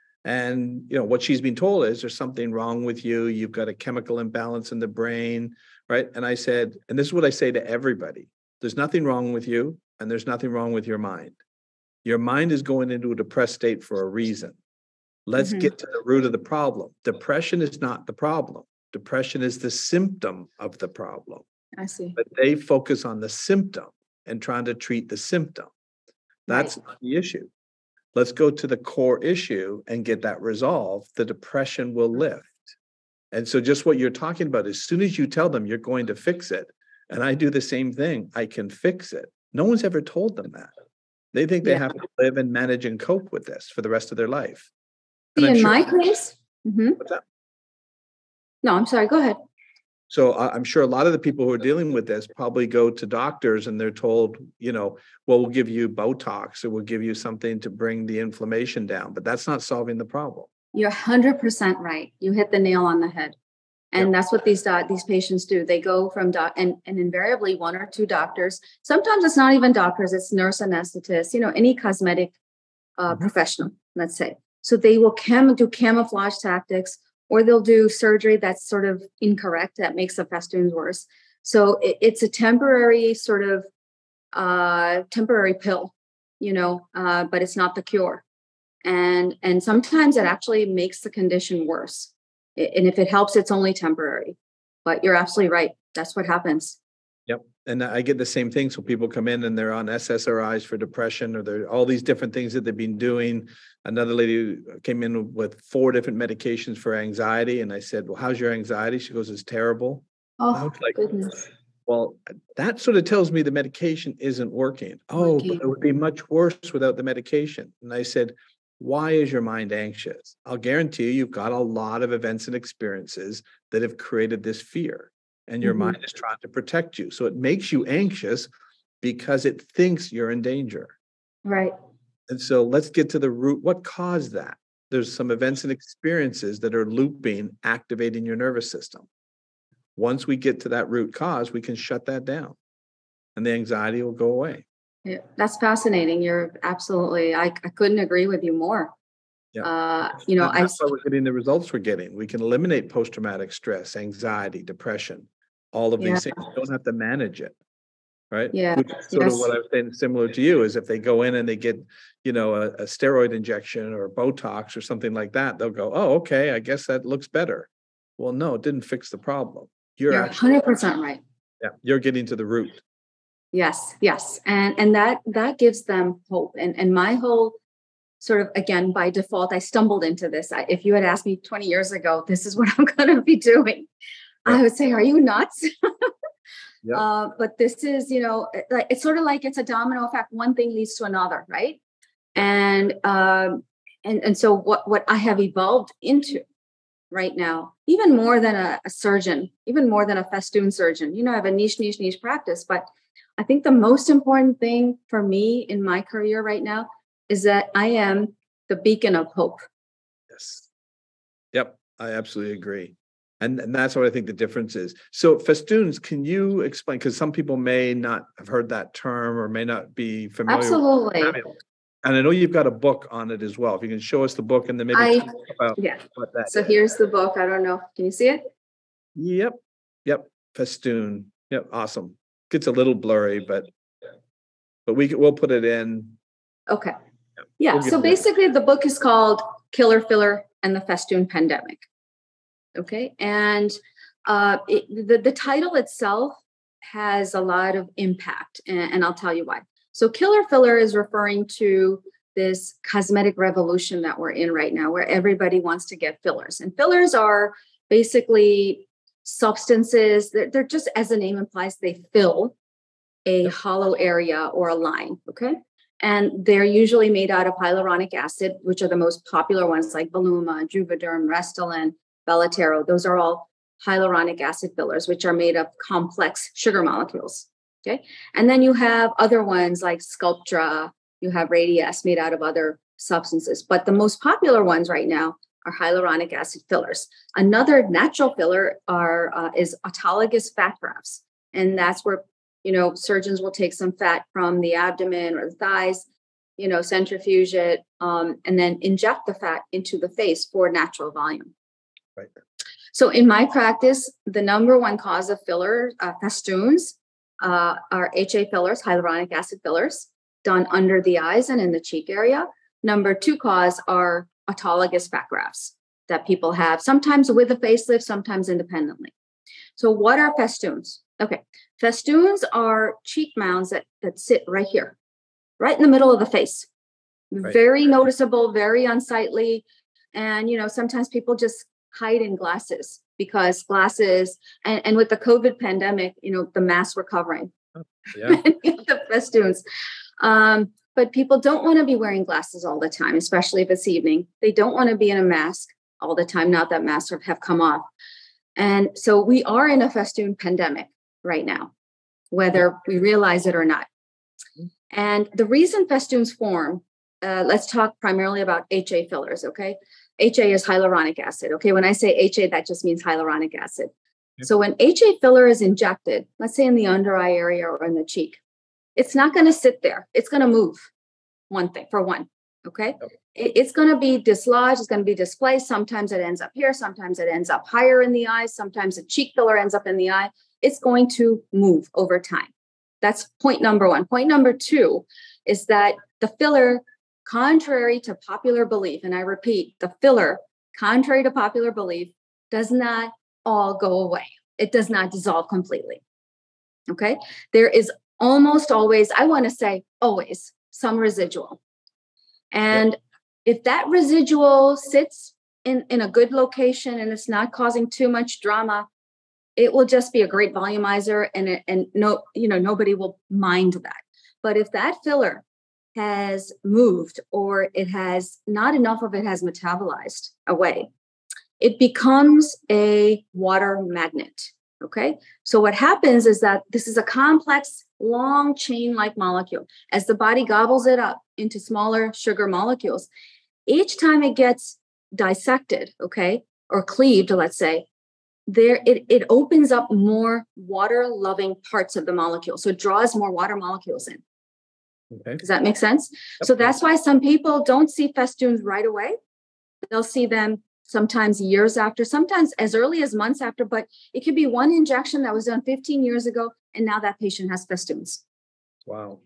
And you know what she's been told is there's something wrong with you. You've got a chemical imbalance in the brain, right? And I said, and this is what I say to everybody: there's nothing wrong with you, and there's nothing wrong with your mind. Your mind is going into a depressed state for a reason. Let's Mhm. get to the root of the problem. Depression is not the problem. Depression is the symptom of the problem. I see. But they focus on the symptom and trying to treat the symptom. That's Right. not the issue. Let's go to the core issue and get that resolved. The depression will lift. And so just what you're talking about, as soon as you tell them you're going to fix it, and I do the same thing, I can fix it. No one's ever told them that. They think they Yeah. have to live and manage and cope with this for the rest of their life. And See, I'm in sure- my case, mhm. What's that? No, I'm sorry, go ahead. So I- I'm sure a lot of the people who are dealing with this probably go to doctors and they're told, you know, well, we'll give you Botox or we'll give you something to bring the inflammation down, but that's not solving the problem. You're one hundred percent right. You hit the nail on the head. And that's what these doc- these patients do. They go from doc and, and invariably one or two doctors. Sometimes it's not even doctors, it's nurse anesthetists, you know, any cosmetic uh, Mhm. professional, let's say. So they will cam- do camouflage tactics, or they'll do surgery that's sort of incorrect, that makes the festoons worse. So it, it's a temporary sort of uh, temporary pill, you know, uh, but it's not the cure. And and sometimes it actually makes the condition worse. I- And if it helps, it's only temporary. But you're absolutely right. That's what happens. Yep. And I get the same thing. So people come in and they're on S S R Is for depression, or they're all these different things that they've been doing. Another lady came in with four different medications for anxiety. And I said, well, how's your anxiety? She goes, it's terrible. I Oh, was like, goodness. well, that sort of tells me the medication isn't working. Oh, but Working. it would be much worse without the medication. And I said, why is your mind anxious? I'll guarantee you, you've got a lot of events and experiences that have created this fear, and your Mhm. mind is trying to protect you. So it makes you anxious because it thinks you're in danger. Right. And so let's get to the root. What caused that? There's some events and experiences that are looping, activating your nervous system. Once we get to that root cause, we can shut that down and the anxiety will go away. Yeah, that's fascinating. You're absolutely, I, I couldn't agree with you more. Yeah. Uh, you know, And I, that's why we're getting the results we're getting. We can eliminate post-traumatic stress, anxiety, depression, all of yeah, these things. You don't have to manage it, right? yeah, Which is sort of yes, what I was saying, similar to you, is if they go in and they get, you know, a, a steroid injection or Botox or something like that, they'll go, oh, okay, I guess that looks better. Well, no, it didn't fix the problem. You're you're actually, one hundred percent right. yeah, you're getting to the root. Yes, yes. And and that that gives them hope. And and my whole sort of, again, by default, I stumbled into this. I, if you had asked me twenty years ago, this is what I'm going to be doing, Yeah. I would say, are you nuts? Yeah. Uh, but this is, you know, it- like it's sort of like it's a domino effect. One thing leads to another, right? And um, and and so what what I have evolved into right now, even more than a, a surgeon, even more than a festoon surgeon. You know, I have a niche, niche, niche practice, but I think the most important thing for me in my career right now is that I am the beacon of hope. Yes. Yep. I absolutely agree. And, and that's what I think the difference is. So festoons, can you explain, because some people may not have heard that term or may not be familiar Absolutely. with it. And I know you've got a book on it as well. If you can show us the book and then maybe I, talk about yeah. what that So is. here's the book. I don't know. Can you see it? Yep. Yep. Festoon. Yep. Awesome. Gets a little blurry, but but we can, we'll put it in. Okay. Yeah. We'll get So to that. basically, the book is called Killer Filler and the Festoon Pandemic. Okay. And uh, it, the, the title itself has a lot of impact, and, and I'll tell you why. So, killer filler is referring to this cosmetic revolution that we're in right now, where everybody wants to get fillers. And fillers are basically substances, they're, they're just, as the name implies, they fill a hollow area or a line. Okay. And they're usually made out of hyaluronic acid, which are the most popular ones like Voluma, Juvederm, Restylane, Belotero. Those are all hyaluronic acid fillers, which are made of complex sugar molecules. Okay. And then you have other ones like Sculptra, you have Radiesse made out of other substances. But the most popular ones right now are hyaluronic acid fillers. Another natural filler are uh, is autologous fat grafts. And that's where, you know, surgeons will take some fat from the abdomen or the thighs, you know, centrifuge it, um, and then inject the fat into the face for natural volume. Right. So in my practice, the number one cause of filler uh, festoons uh, are H A fillers, hyaluronic acid fillers, done under the eyes and in the cheek area. Number two cause are autologous fat grafts that people have, sometimes with a facelift, sometimes independently. So what are festoons? Okay, festoons are cheek mounds that, that sit right here, right in the middle of the face. Right. Very noticeable, very unsightly. And, you know, sometimes people just hide in glasses because glasses, and, and with the COVID pandemic, you know, the masks were covering Yeah. the festoons. Um, but people don't want to be wearing glasses all the time, especially if it's evening. They don't want to be in a mask all the time, now that masks have come off. And so we are in a festoon pandemic right now, whether we realize it or not. And the reason festoons form, uh, let's talk primarily about H A fillers, okay? H A is hyaluronic acid, okay? When I say H A, that just means hyaluronic acid. Yep. So when H A filler is injected, let's say in the under eye area or in the cheek, it's not going to sit there. It's going to move, one thing, for one, okay? Yep. It, it's going to be dislodged. It's going to be displaced. Sometimes it ends up here. Sometimes it ends up higher in the eye. Sometimes a cheek filler ends up in the eye. It's going to move over time. That's point number one. Point number two is that the filler, contrary to popular belief, and I repeat, the filler, contrary to popular belief, does not all go away. It does not dissolve completely. Okay. There is almost always, I want to say always, some residual. And yep. if that residual sits in, in a good location and it's not causing too much drama, it will just be a great volumizer, and it, and no, you know, nobody will mind that. But if that filler has moved, or it has not enough of it has metabolized away, it becomes a water magnet. Okay. So what happens is that this is a complex, long chain-like molecule. As the body gobbles it up into smaller sugar molecules, each time it gets dissected, okay, or cleaved, let's say, there it, it opens up more water-loving parts of the molecule. So it draws more water molecules in. Okay. Does that make sense? Yep. So that's why some people don't see festoons right away. They'll see them sometimes years after, sometimes as early as months after, but it could be one injection that was done fifteen years ago, and now that patient has festoons. Wow.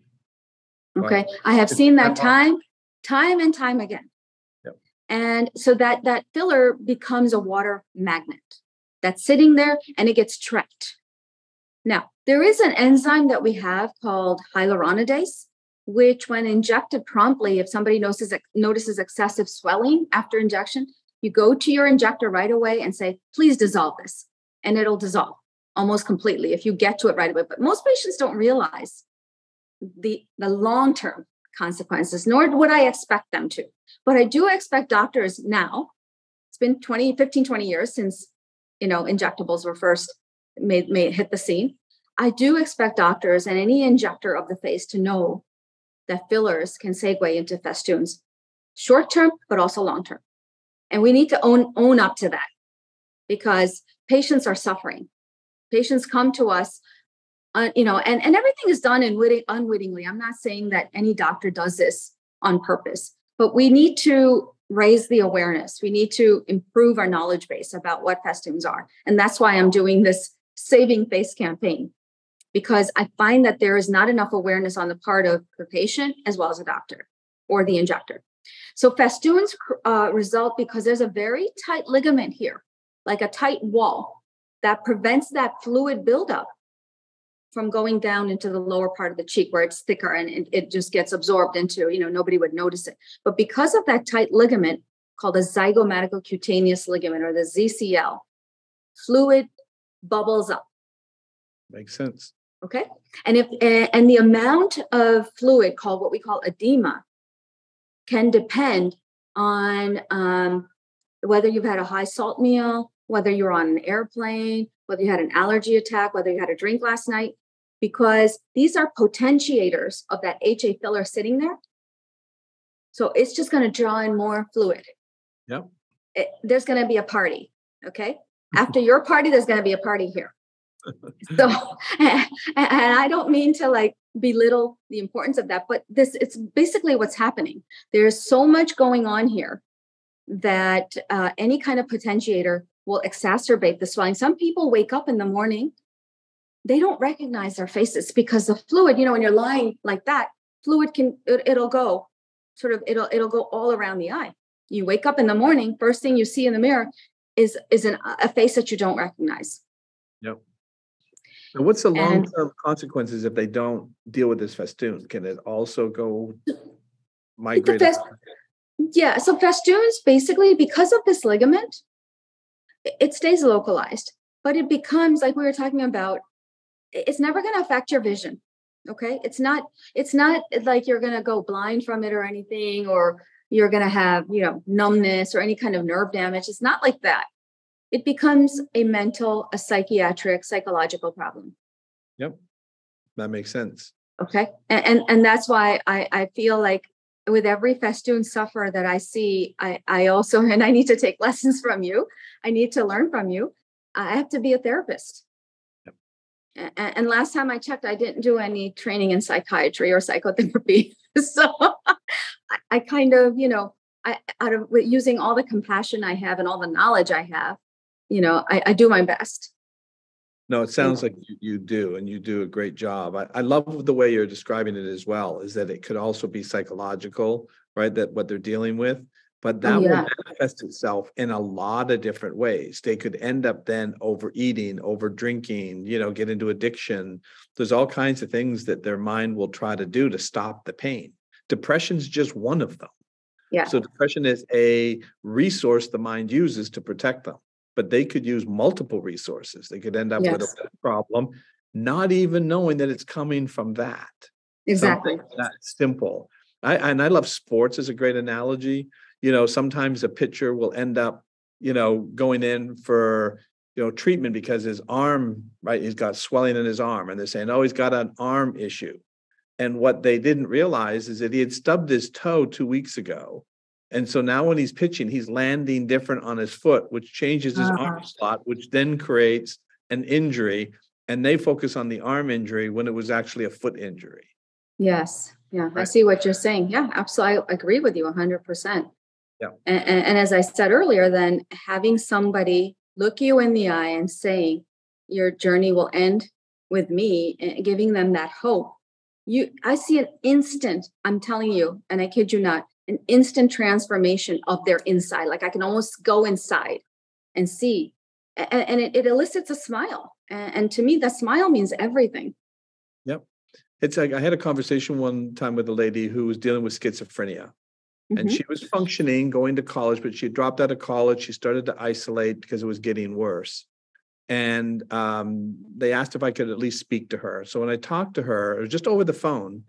Okay. Wow. I have seen that time, time and time again. Yep. And so that, that filler becomes a water magnet that's sitting there, and it gets trapped. Now, there is an enzyme that we have called hyaluronidase, which when injected promptly, if somebody notices, notices excessive swelling after injection, you go to your injector right away and say, please dissolve this. And it'll dissolve almost completely if you get to it right away. But most patients don't realize the, the long-term consequences, nor would I expect them to. But I do expect doctors now, it's been twenty, fifteen, twenty years since, you know, injectables were first made, made hit the scene. I do expect doctors and any injector of the face to know that fillers can segue into festoons, short-term, but also long-term. And we need to own, own up to that, because patients are suffering. Patients come to us, uh, you know, and, and everything is done unwitting, unwittingly. I'm not saying that any doctor does this on purpose, but we need to raise the awareness. We need to improve our knowledge base about what festoons are. And that's why I'm doing this Saving Face campaign, because I find that there is not enough awareness on the part of the patient as well as the doctor or the injector. So festoons uh, result because there's a very tight ligament here, like a tight wall, that prevents that fluid buildup from going down into the lower part of the cheek where it's thicker and it, it just gets absorbed into, you know, nobody would notice it. But because of that tight ligament called a zygomatical-cutaneous ligament, or the Z C L, fluid bubbles up. Makes sense. Okay. And if and the amount of fluid, called what we call edema, can depend on um, whether you've had a high salt meal, whether you're on an airplane, whether you had an allergy attack, whether you had a drink last night, because these are potentiators of that H A filler sitting there. So it's just going to draw in more fluid. Yep. It, there's going to be a party. Okay. After your party, there's going to be a party here. So, and, and I don't mean to like belittle the importance of that, but this, it's basically what's happening. There's so much going on here that uh, any kind of potentiator will exacerbate the swelling. Some people wake up in the morning, they don't recognize their faces because the fluid, you know, when you're lying like that, fluid can, it, it'll go sort of, it'll, it'll go all around the eye. You wake up in the morning, first thing you see in the mirror is, is an, a face that you don't recognize. Yep. And what's the long-term consequences if they don't deal with this festoon? Can it also go migrate? Fest- yeah. So festoons, basically, because of this ligament, it stays localized, but it becomes, like we were talking about, it's never going to affect your vision. Okay. It's not, it's not like you're going to go blind from it or anything, or you're going to have, you know, numbness or any kind of nerve damage. It's not like that. It becomes a mental, a psychiatric, psychological problem. Yep. That makes sense. Okay. And, and, and that's why I, I feel like with every festoon sufferer that I see, I, I also, and I need to take lessons from you. I need to learn from you. I have to be a therapist. Yep. And, and last time I checked, I didn't do any training in psychiatry or psychotherapy. So I, I kind of, you know, I, out of using all the compassion I have and all the knowledge I have, you know, I, I do my best. No, it sounds like you, you do, and you do a great job. I, I love the way you're describing it as well, is that it could also be psychological, right? That what they're dealing with, but Oh that will yeah. manifest itself in a lot of different ways. They could end up then overeating, over drinking, you know, get into addiction. There's all kinds of things that their mind will try to do to stop the pain. Depression's just one of them. Yeah. So depression is a resource the mind uses to protect them, but they could use multiple resources. They could end up with Yes. a problem, not even knowing that it's coming from that. Exactly. Something that simple. I, and I love sports as a great analogy. You know, sometimes a pitcher will end up, you know, going in for, you know, treatment because his arm, right, he's got swelling in his arm, and they're saying, oh, he's got an arm issue. And what they didn't realize is that he had stubbed his toe two weeks ago. And so now when he's pitching, he's landing different on his foot, which changes his Uh, arm slot, which then creates an injury. And they focus on the arm injury when it was actually a foot injury. yes. Yeah. I Right. see what you're saying. Yeah, absolutely. I agree with you one hundred percent. Yeah. And, and, and as I said earlier, then having somebody look you in the eye and saying your journey will end with me, and giving them that hope. You, I see an instant, I'm telling you, and I kid you not, an instant transformation of their inside. Like I can almost go inside and see, and, and it, it elicits a smile. And, and to me, that smile means everything. Yep. It's like I had a conversation one time with a lady who was dealing with schizophrenia. And Mhm. she was functioning, going to college, but she dropped out of college. She started to isolate because it was getting worse. And um, they asked if I could at least speak to her. So when I talked to her, it was just over the phone.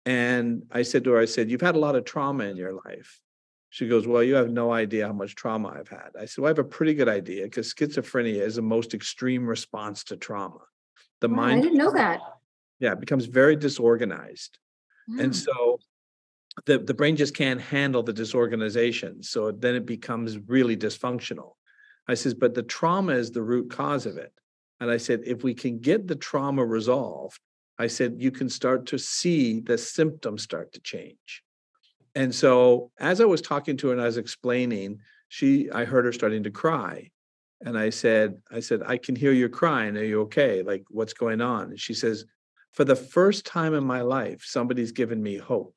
And I said to her, I said, you've had a lot of trauma in your life. She goes, well, you have no idea how much trauma I've had. I said, well, I have a pretty good idea, because schizophrenia is the most extreme response to trauma. The Wow, I mind, didn't know that. yeah, it becomes very disorganized. And Wow. so the, the brain just can't handle the disorganization. So then it becomes really dysfunctional. I says, but the trauma is the root cause of it. And I said, if we can get the trauma resolved, I said, you can start to see the symptoms start to change. And so as I was talking to her and I was explaining, she, I heard her starting to cry. And I said, I said, I can hear you crying. Are you okay? Like, what's going on? And she says, for the first time in my life, somebody's given me hope.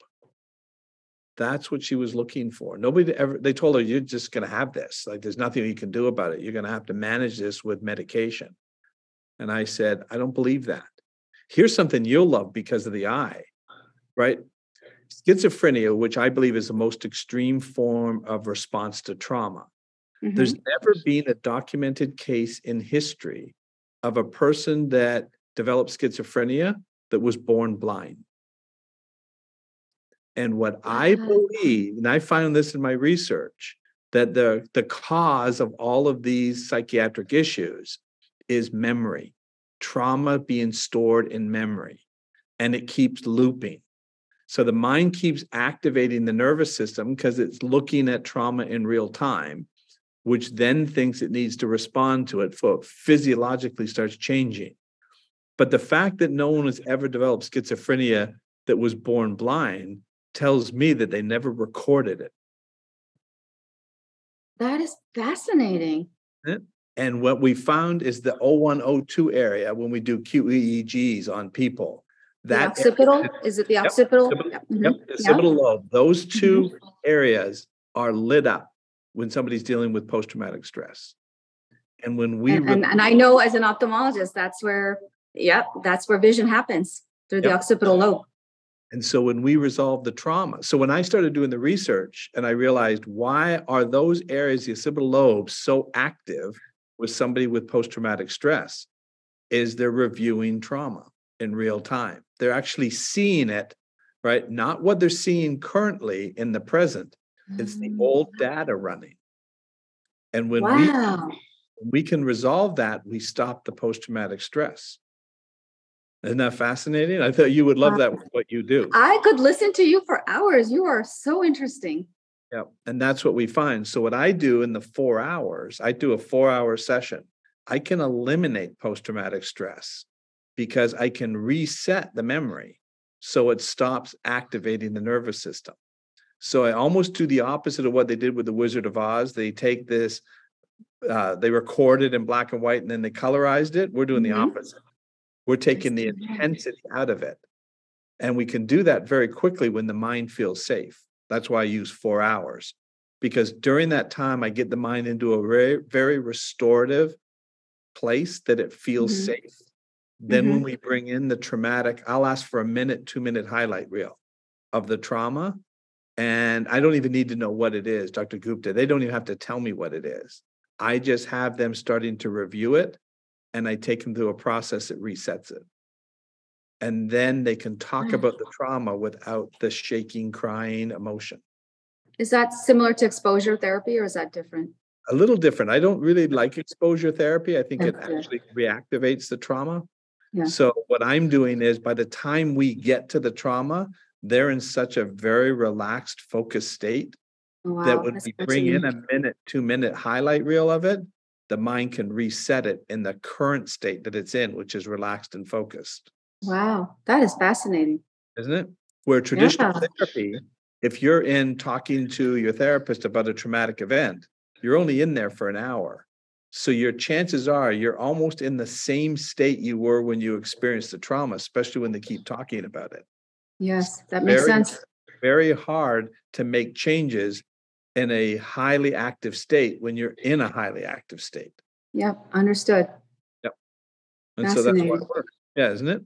That's what she was looking for. Nobody ever, they told her, you're just going to have this. Like, there's nothing you can do about it. You're going to have to manage this with medication. And I said, I don't believe that. Here's something you'll love because of the eye, right? Schizophrenia, which I believe is the most extreme form of response to trauma. Mhm. There's never been a documented case in history of a person that developed schizophrenia that was born blind. And what I Wow. believe, and I found this in my research, that the, the cause of all of these psychiatric issues is memory, trauma being stored in memory, and it keeps looping. So the mind keeps activating the nervous system because it's looking at trauma in real time, which then thinks it needs to respond to it, so it physiologically starts changing. But the fact that no one has ever developed schizophrenia that was born blind tells me that they never recorded it. That is fascinating. And what we found is the O one O two area when we do Q E E Gs on people. The That occipital? Is it the Yep, occipital? occipital- Yep. Mhm. Yep, the Yeah. occipital lobe. Those two areas are lit up when somebody's dealing with post-traumatic stress. And when we And, and, and I know as an ophthalmologist, that's where, yep, that's where vision happens, through the Yep. occipital lobe. And so when we resolve the trauma, so when I started doing the research and I realized, why are those areas, the occipital lobe, so active with somebody with post-traumatic stress? Is they're reviewing trauma in real time. They're actually seeing it, right? Not what they're seeing currently in the present. It's the old data running. And when we, Wow. when we can resolve that, we stop the post-traumatic stress. Isn't that fascinating? I thought you would love that with what you do. I could listen to you for hours. You are so interesting. Yeah. And that's what we find. So what I do in the four hours, I do a four hour session. I can eliminate post-traumatic stress because I can reset the memory so it stops activating the nervous system. So I almost do the opposite of what they did with the Wizard of Oz. They take this uh, they recorded in black and white and then they colorized it. We're doing the Mhm. opposite. We're taking the intensity out of it. And we can do that very quickly when the mind feels safe. That's why I use four hours. Because during that time, I get the mind into a very, very restorative place that it feels Mhm. safe. Then when Mhm. we bring in the traumatic, I'll ask for a minute, two minute highlight reel of the trauma. And I don't even need to know what it is, Doctor Gupta. They don't even have to tell me what it is. I just have them starting to review it, and I take them through a process that resets it. And then they can talk about the trauma without the shaking, crying emotion. Is that similar to exposure therapy, or is that different? A little different. I don't really like exposure therapy. I think it Okay. actually reactivates the trauma. Yeah. So what I'm doing is by the time we get to the trauma, they're in such a very relaxed, focused state Wow. that when That's we good bring to in know. a minute, two minute highlight reel of it, the mind can reset it in the current state that it's in, which is relaxed and focused. Wow. That is fascinating. Isn't it? Where traditional Yeah. therapy, if you're in talking to your therapist about a traumatic event, you're only in there for an hour. So your chances are you're almost in the same state you were when you experienced the trauma, especially when they keep talking about it. Yes, that makes Very, sense. very hard to make changes in a highly active state when you're in a highly active state. Yep, understood. Yep. And so that's why Fascinating. it works. Yeah, isn't it?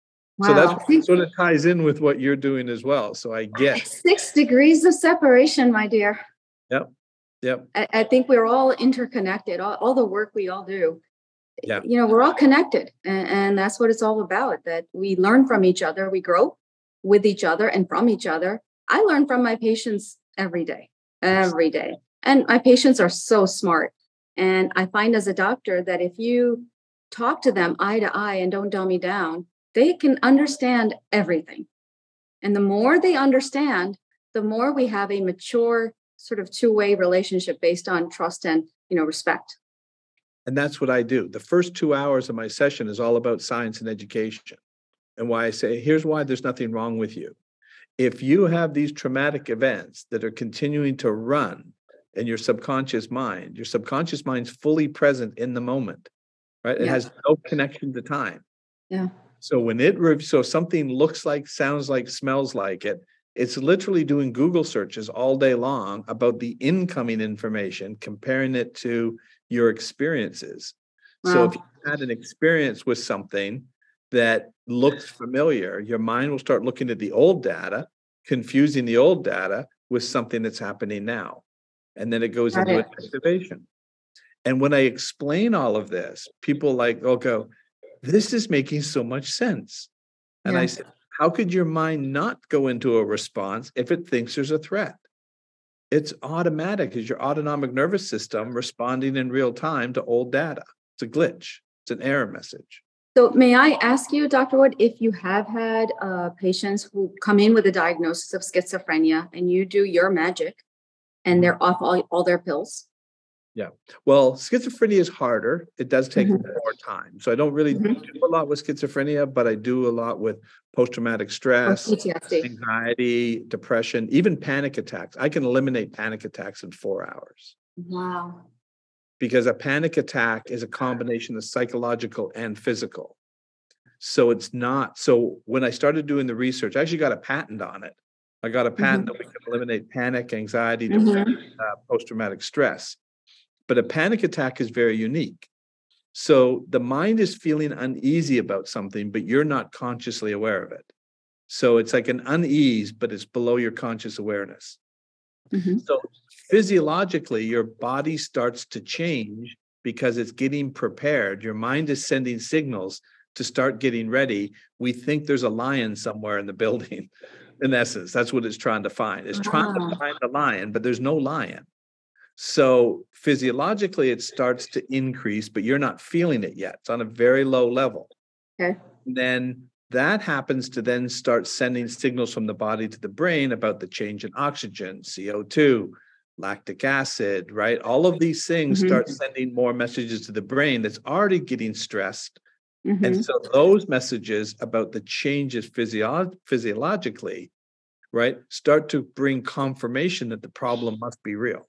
So that's Wow. See, sort of ties in with what you're doing as well. So I get, six degrees of separation, my dear. yep, yep, I, I think we're all interconnected. All, all the work we all do, yeah. you know, we're all connected, and, and that's what it's all about. That we learn from each other, we grow with each other and from each other. I learn from my patients every day, every day, and my patients are so smart. And I find as a doctor that if you talk to them eye to eye and don't dummy down, they can understand everything. And the more they understand, the more we have a mature sort of two-way relationship based on trust and, you know, respect. And that's what I do. The first two hours of my session is all about science and education. And why I say, here's why there's nothing wrong with you. If you have these traumatic events that are continuing to run in your subconscious mind, your subconscious mind's fully present in the moment, right? It Yeah. has no connection to time. Yeah. So when it, rev- so something looks like, sounds like, smells like it, it's literally doing Google searches all day long about the incoming information, comparing it to your experiences. So if Wow. you had an experience with something that looks familiar, your mind will start looking at the old data, confusing the old data with something that's happening now. And then it goes Got into it. an activation. And when I explain all of this, people like, they'll go, this is making so much sense. And I Yeah. said, how could your mind not go into a response if it thinks there's a threat? It's automatic. Is your autonomic nervous system responding in real time to old data? It's a glitch. It's an error message. So may I ask you, Doctor Wood, if you have had uh, patients who come in with a diagnosis of schizophrenia and you do your magic and they're off all, all their pills? Yeah. Well, schizophrenia is harder. It does take Mhm. more time. So I don't really Mhm. do a lot with schizophrenia, but I do a lot with post-traumatic Or stress, P T S D? anxiety, depression, even panic attacks. I can eliminate panic attacks in four hours Wow. because a panic attack is a combination of psychological and physical. So it's not. So when I started doing the research, I actually got a patent on it. I got a patent Mhm. that we can eliminate panic, anxiety, Mhm. depression, uh, post-traumatic stress. But a panic attack is very unique. So the mind is feeling uneasy about something, but you're not consciously aware of it. So it's like an unease, but it's below your conscious awareness. Mhm. So physiologically, your body starts to change because it's getting prepared. Your mind is sending signals to start getting ready. We think there's a lion somewhere in the building. In essence, that's what it's trying to find. It's trying to Ah. find the lion, but there's no lion. So physiologically, it starts to increase, but you're not feeling it yet. It's on a very low level. Okay. Then that happens to then start sending signals from the body to the brain about the change in oxygen, C O two, lactic acid, right? All of these things Mhm. start sending more messages to the brain that's already getting stressed. And Mhm. so those messages about the changes physio- physiologically, right, start to bring confirmation that the problem must be real.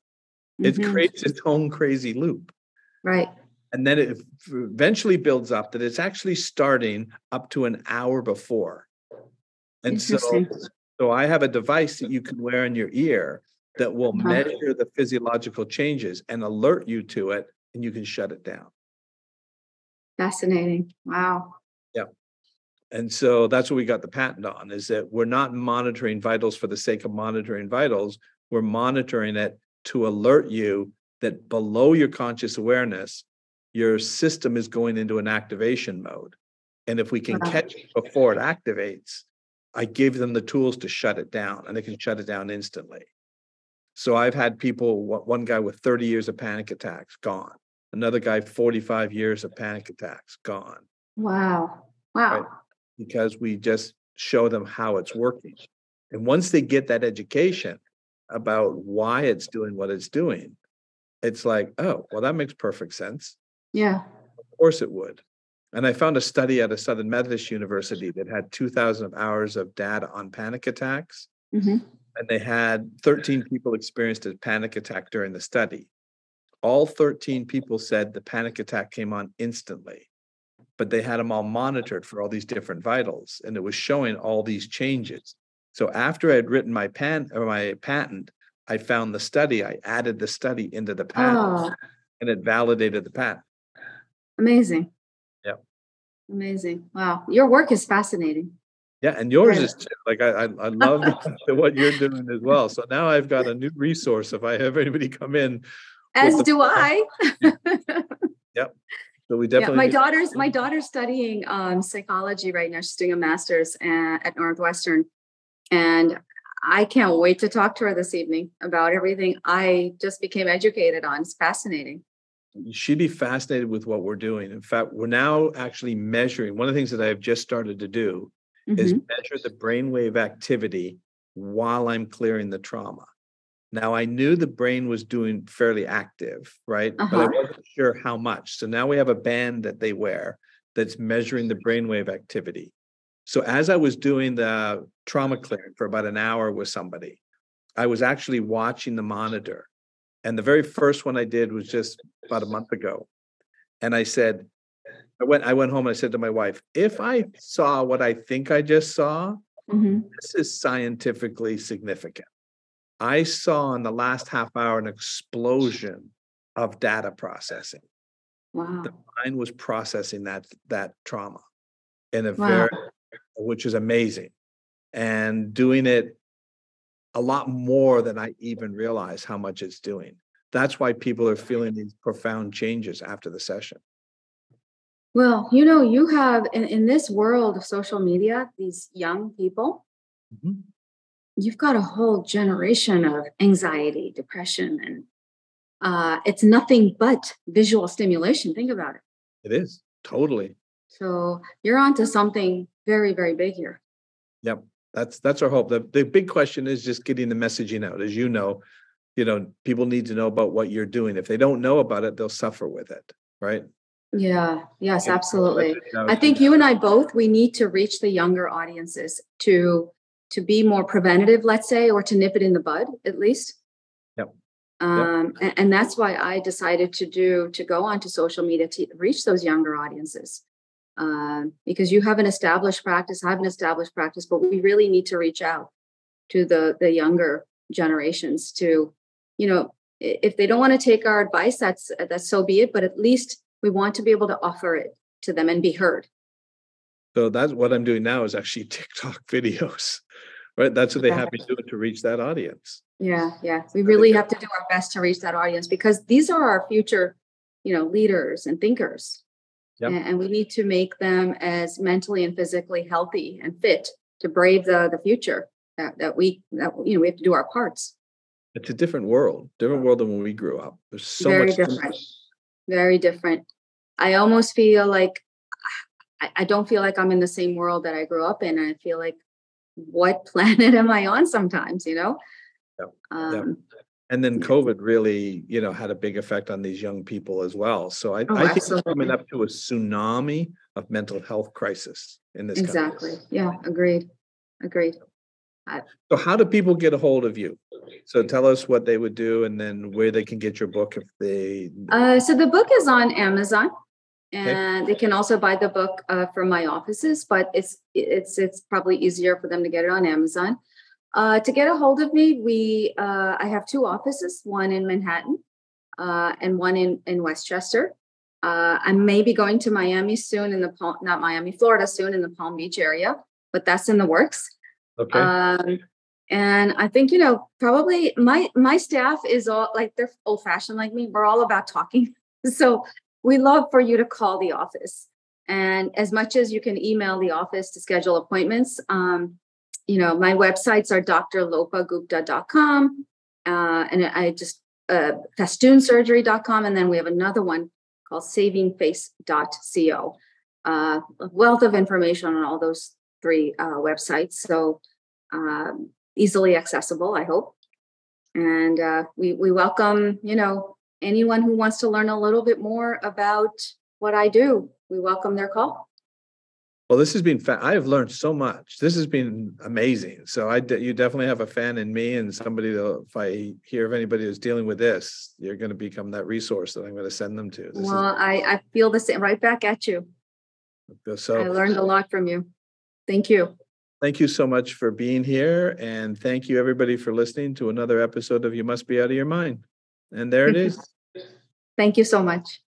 It Mhm. creates its own crazy loop. Right. And then it eventually builds up that it's actually starting up to an hour before. And so, Interesting. so I have a device that you can wear in your ear that will Uh-huh. measure the physiological changes and alert you to it, and you can shut it down. Fascinating. Wow. Yeah. And so that's what we got the patent on, is that we're not monitoring vitals for the sake of monitoring vitals. We're monitoring it to alert you that below your conscious awareness, your system is going into an activation mode. And if we can Wow. catch it before it activates, I give them the tools to shut it down, and they can shut it down instantly. So I've had people, one guy with thirty years of panic attacks, gone. Another guy, forty-five years of panic attacks, gone. Wow. Wow. Right? Because we just show them how it's working. And once they get that education about why it's doing what it's doing, it's like, oh, well, that makes perfect sense. Yeah. Of course it would. And I found a study at a Southern Methodist University that had two thousand hours of data on panic attacks. Mm-hmm. And they had thirteen people experienced a panic attack during the study. All thirteen people said the panic attack came on instantly, but they had them all monitored for all these different vitals, and it was showing all these changes. So after I had written my pan or my patent, I found the study, I added the study into the patent, Oh, and it validated the patent. amazing. Yeah. Amazing. Wow. Your work is fascinating. Yeah, and yours Yeah. is too. Like I, I, I love what you're doing as well. So now I've got a new resource if I have anybody come in. As the- do I. Yep. So we Yeah, definitely. my need- daughter's my daughter's studying um, psychology right now. She's doing a master's at, at Northwestern, and I can't wait to talk to her this evening about everything I just became educated on. It's fascinating. She'd be fascinated with what we're doing. In fact, we're now actually measuring. One of the things that I've just started to do is Mhm. measure the brainwave activity while I'm clearing the trauma. Now, I knew the brain was doing fairly active, right? But I Uh-huh. wasn't sure how much. So now we have a band that they wear that's measuring the brainwave activity. So as I was doing the trauma clearing for about an hour with somebody, I was actually watching the monitor. And the very first one I did was just about a month ago. And I said, I went, I went home and I said to my wife, if I saw what I think I just saw, Mhm. this is scientifically significant. I saw in the last half hour an explosion of data processing. Wow. The mind was processing that, that trauma in a Wow. very, which is amazing. And doing it a lot more than I even realized how much it's doing. That's why people are feeling these profound changes after the session. Well, you know, you have in, in this world of social media, these young people, Mhm. you've got a whole generation of anxiety, depression, and uh, it's nothing but visual stimulation. Think about it. It is totally. So you're onto something very, very big here. Yep. That's that's our hope. The the big question is just getting the messaging out. As you know, you know, people need to know about what you're doing. If they don't know about it, they'll suffer with it, right? Yeah, yes, Yeah. absolutely. No, I think you and I both, we need to reach the younger audiences to to be more preventative, let's say, or to nip it in the bud, at least. Yep. Um, and, and that's why I decided to do to go onto social media to reach those younger audiences. Um, because you have an established practice, I have an established practice, but we really need to reach out to the the younger generations to, you know, i- if they don't want to take our advice, that's that's so be it. But at least we want to be able to offer it to them and be heard. So that's what I'm doing now is actually TikTok videos, right? That's what they have me doing to reach that audience. Yeah, yeah. We really have to do our best to reach that audience because these are our future, you know, leaders and thinkers. Yep. And, and we need to make them as mentally and physically healthy and fit to brave the the future that, that we that you know we have to do our parts. It's a different world, different world than when we grew up. There's so Very much different. Very different. I almost feel like I, I don't feel like I'm in the same world that I grew up in. I feel like, what planet am I on sometimes, you know? Yep. Um, Yep. And then yeah. COVID really, you know, had a big effect on these young people as well. So I, Oh, I think it's absolutely. coming up to a tsunami of mental health crisis in this country. Exactly. Yeah, agreed. Agreed. So how do people get a hold of you? So tell us what they would do and then where they can get your book if they. Uh, so the book is on Amazon, Okay. and they can also buy the book uh, from my offices, but it's it's it's probably easier for them to get it on Amazon. Uh, to get a hold of me, we uh, I have two offices, one in Manhattan uh, and one in in Westchester. Uh, I may be going to Miami soon in the Palm, not Miami, Florida soon in the Palm Beach area, but that's in the works. Okay. Um, and I think, you know, probably my my staff is all like, they're old fashioned like me. We're all about talking. So we love for you to call the office. And as much as you can email the office to schedule appointments, um, you know, my websites are d r lopa gupta dot com uh, and I just uh, festoon surgery dot com. And then we have another one called saving face dot co. Uh, a wealth of information on all those three uh, websites. So um, easily accessible, I hope. And uh, we, we welcome, you know, anyone who wants to learn a little bit more about what I do. We welcome their call. Well, this has been, fa- I have learned so much. This has been amazing. So I, de- you definitely have a fan in me and somebody that if I hear of anybody who's dealing with this, you're going to become that resource that I'm going to send them to. This Well, I, I feel the same right back at you. is, so I learned a lot from you. Thank you. thank you so much for being here. And thank you everybody for listening to another episode of You Must Be Out of Your Mind. And there it is. Thank you so much.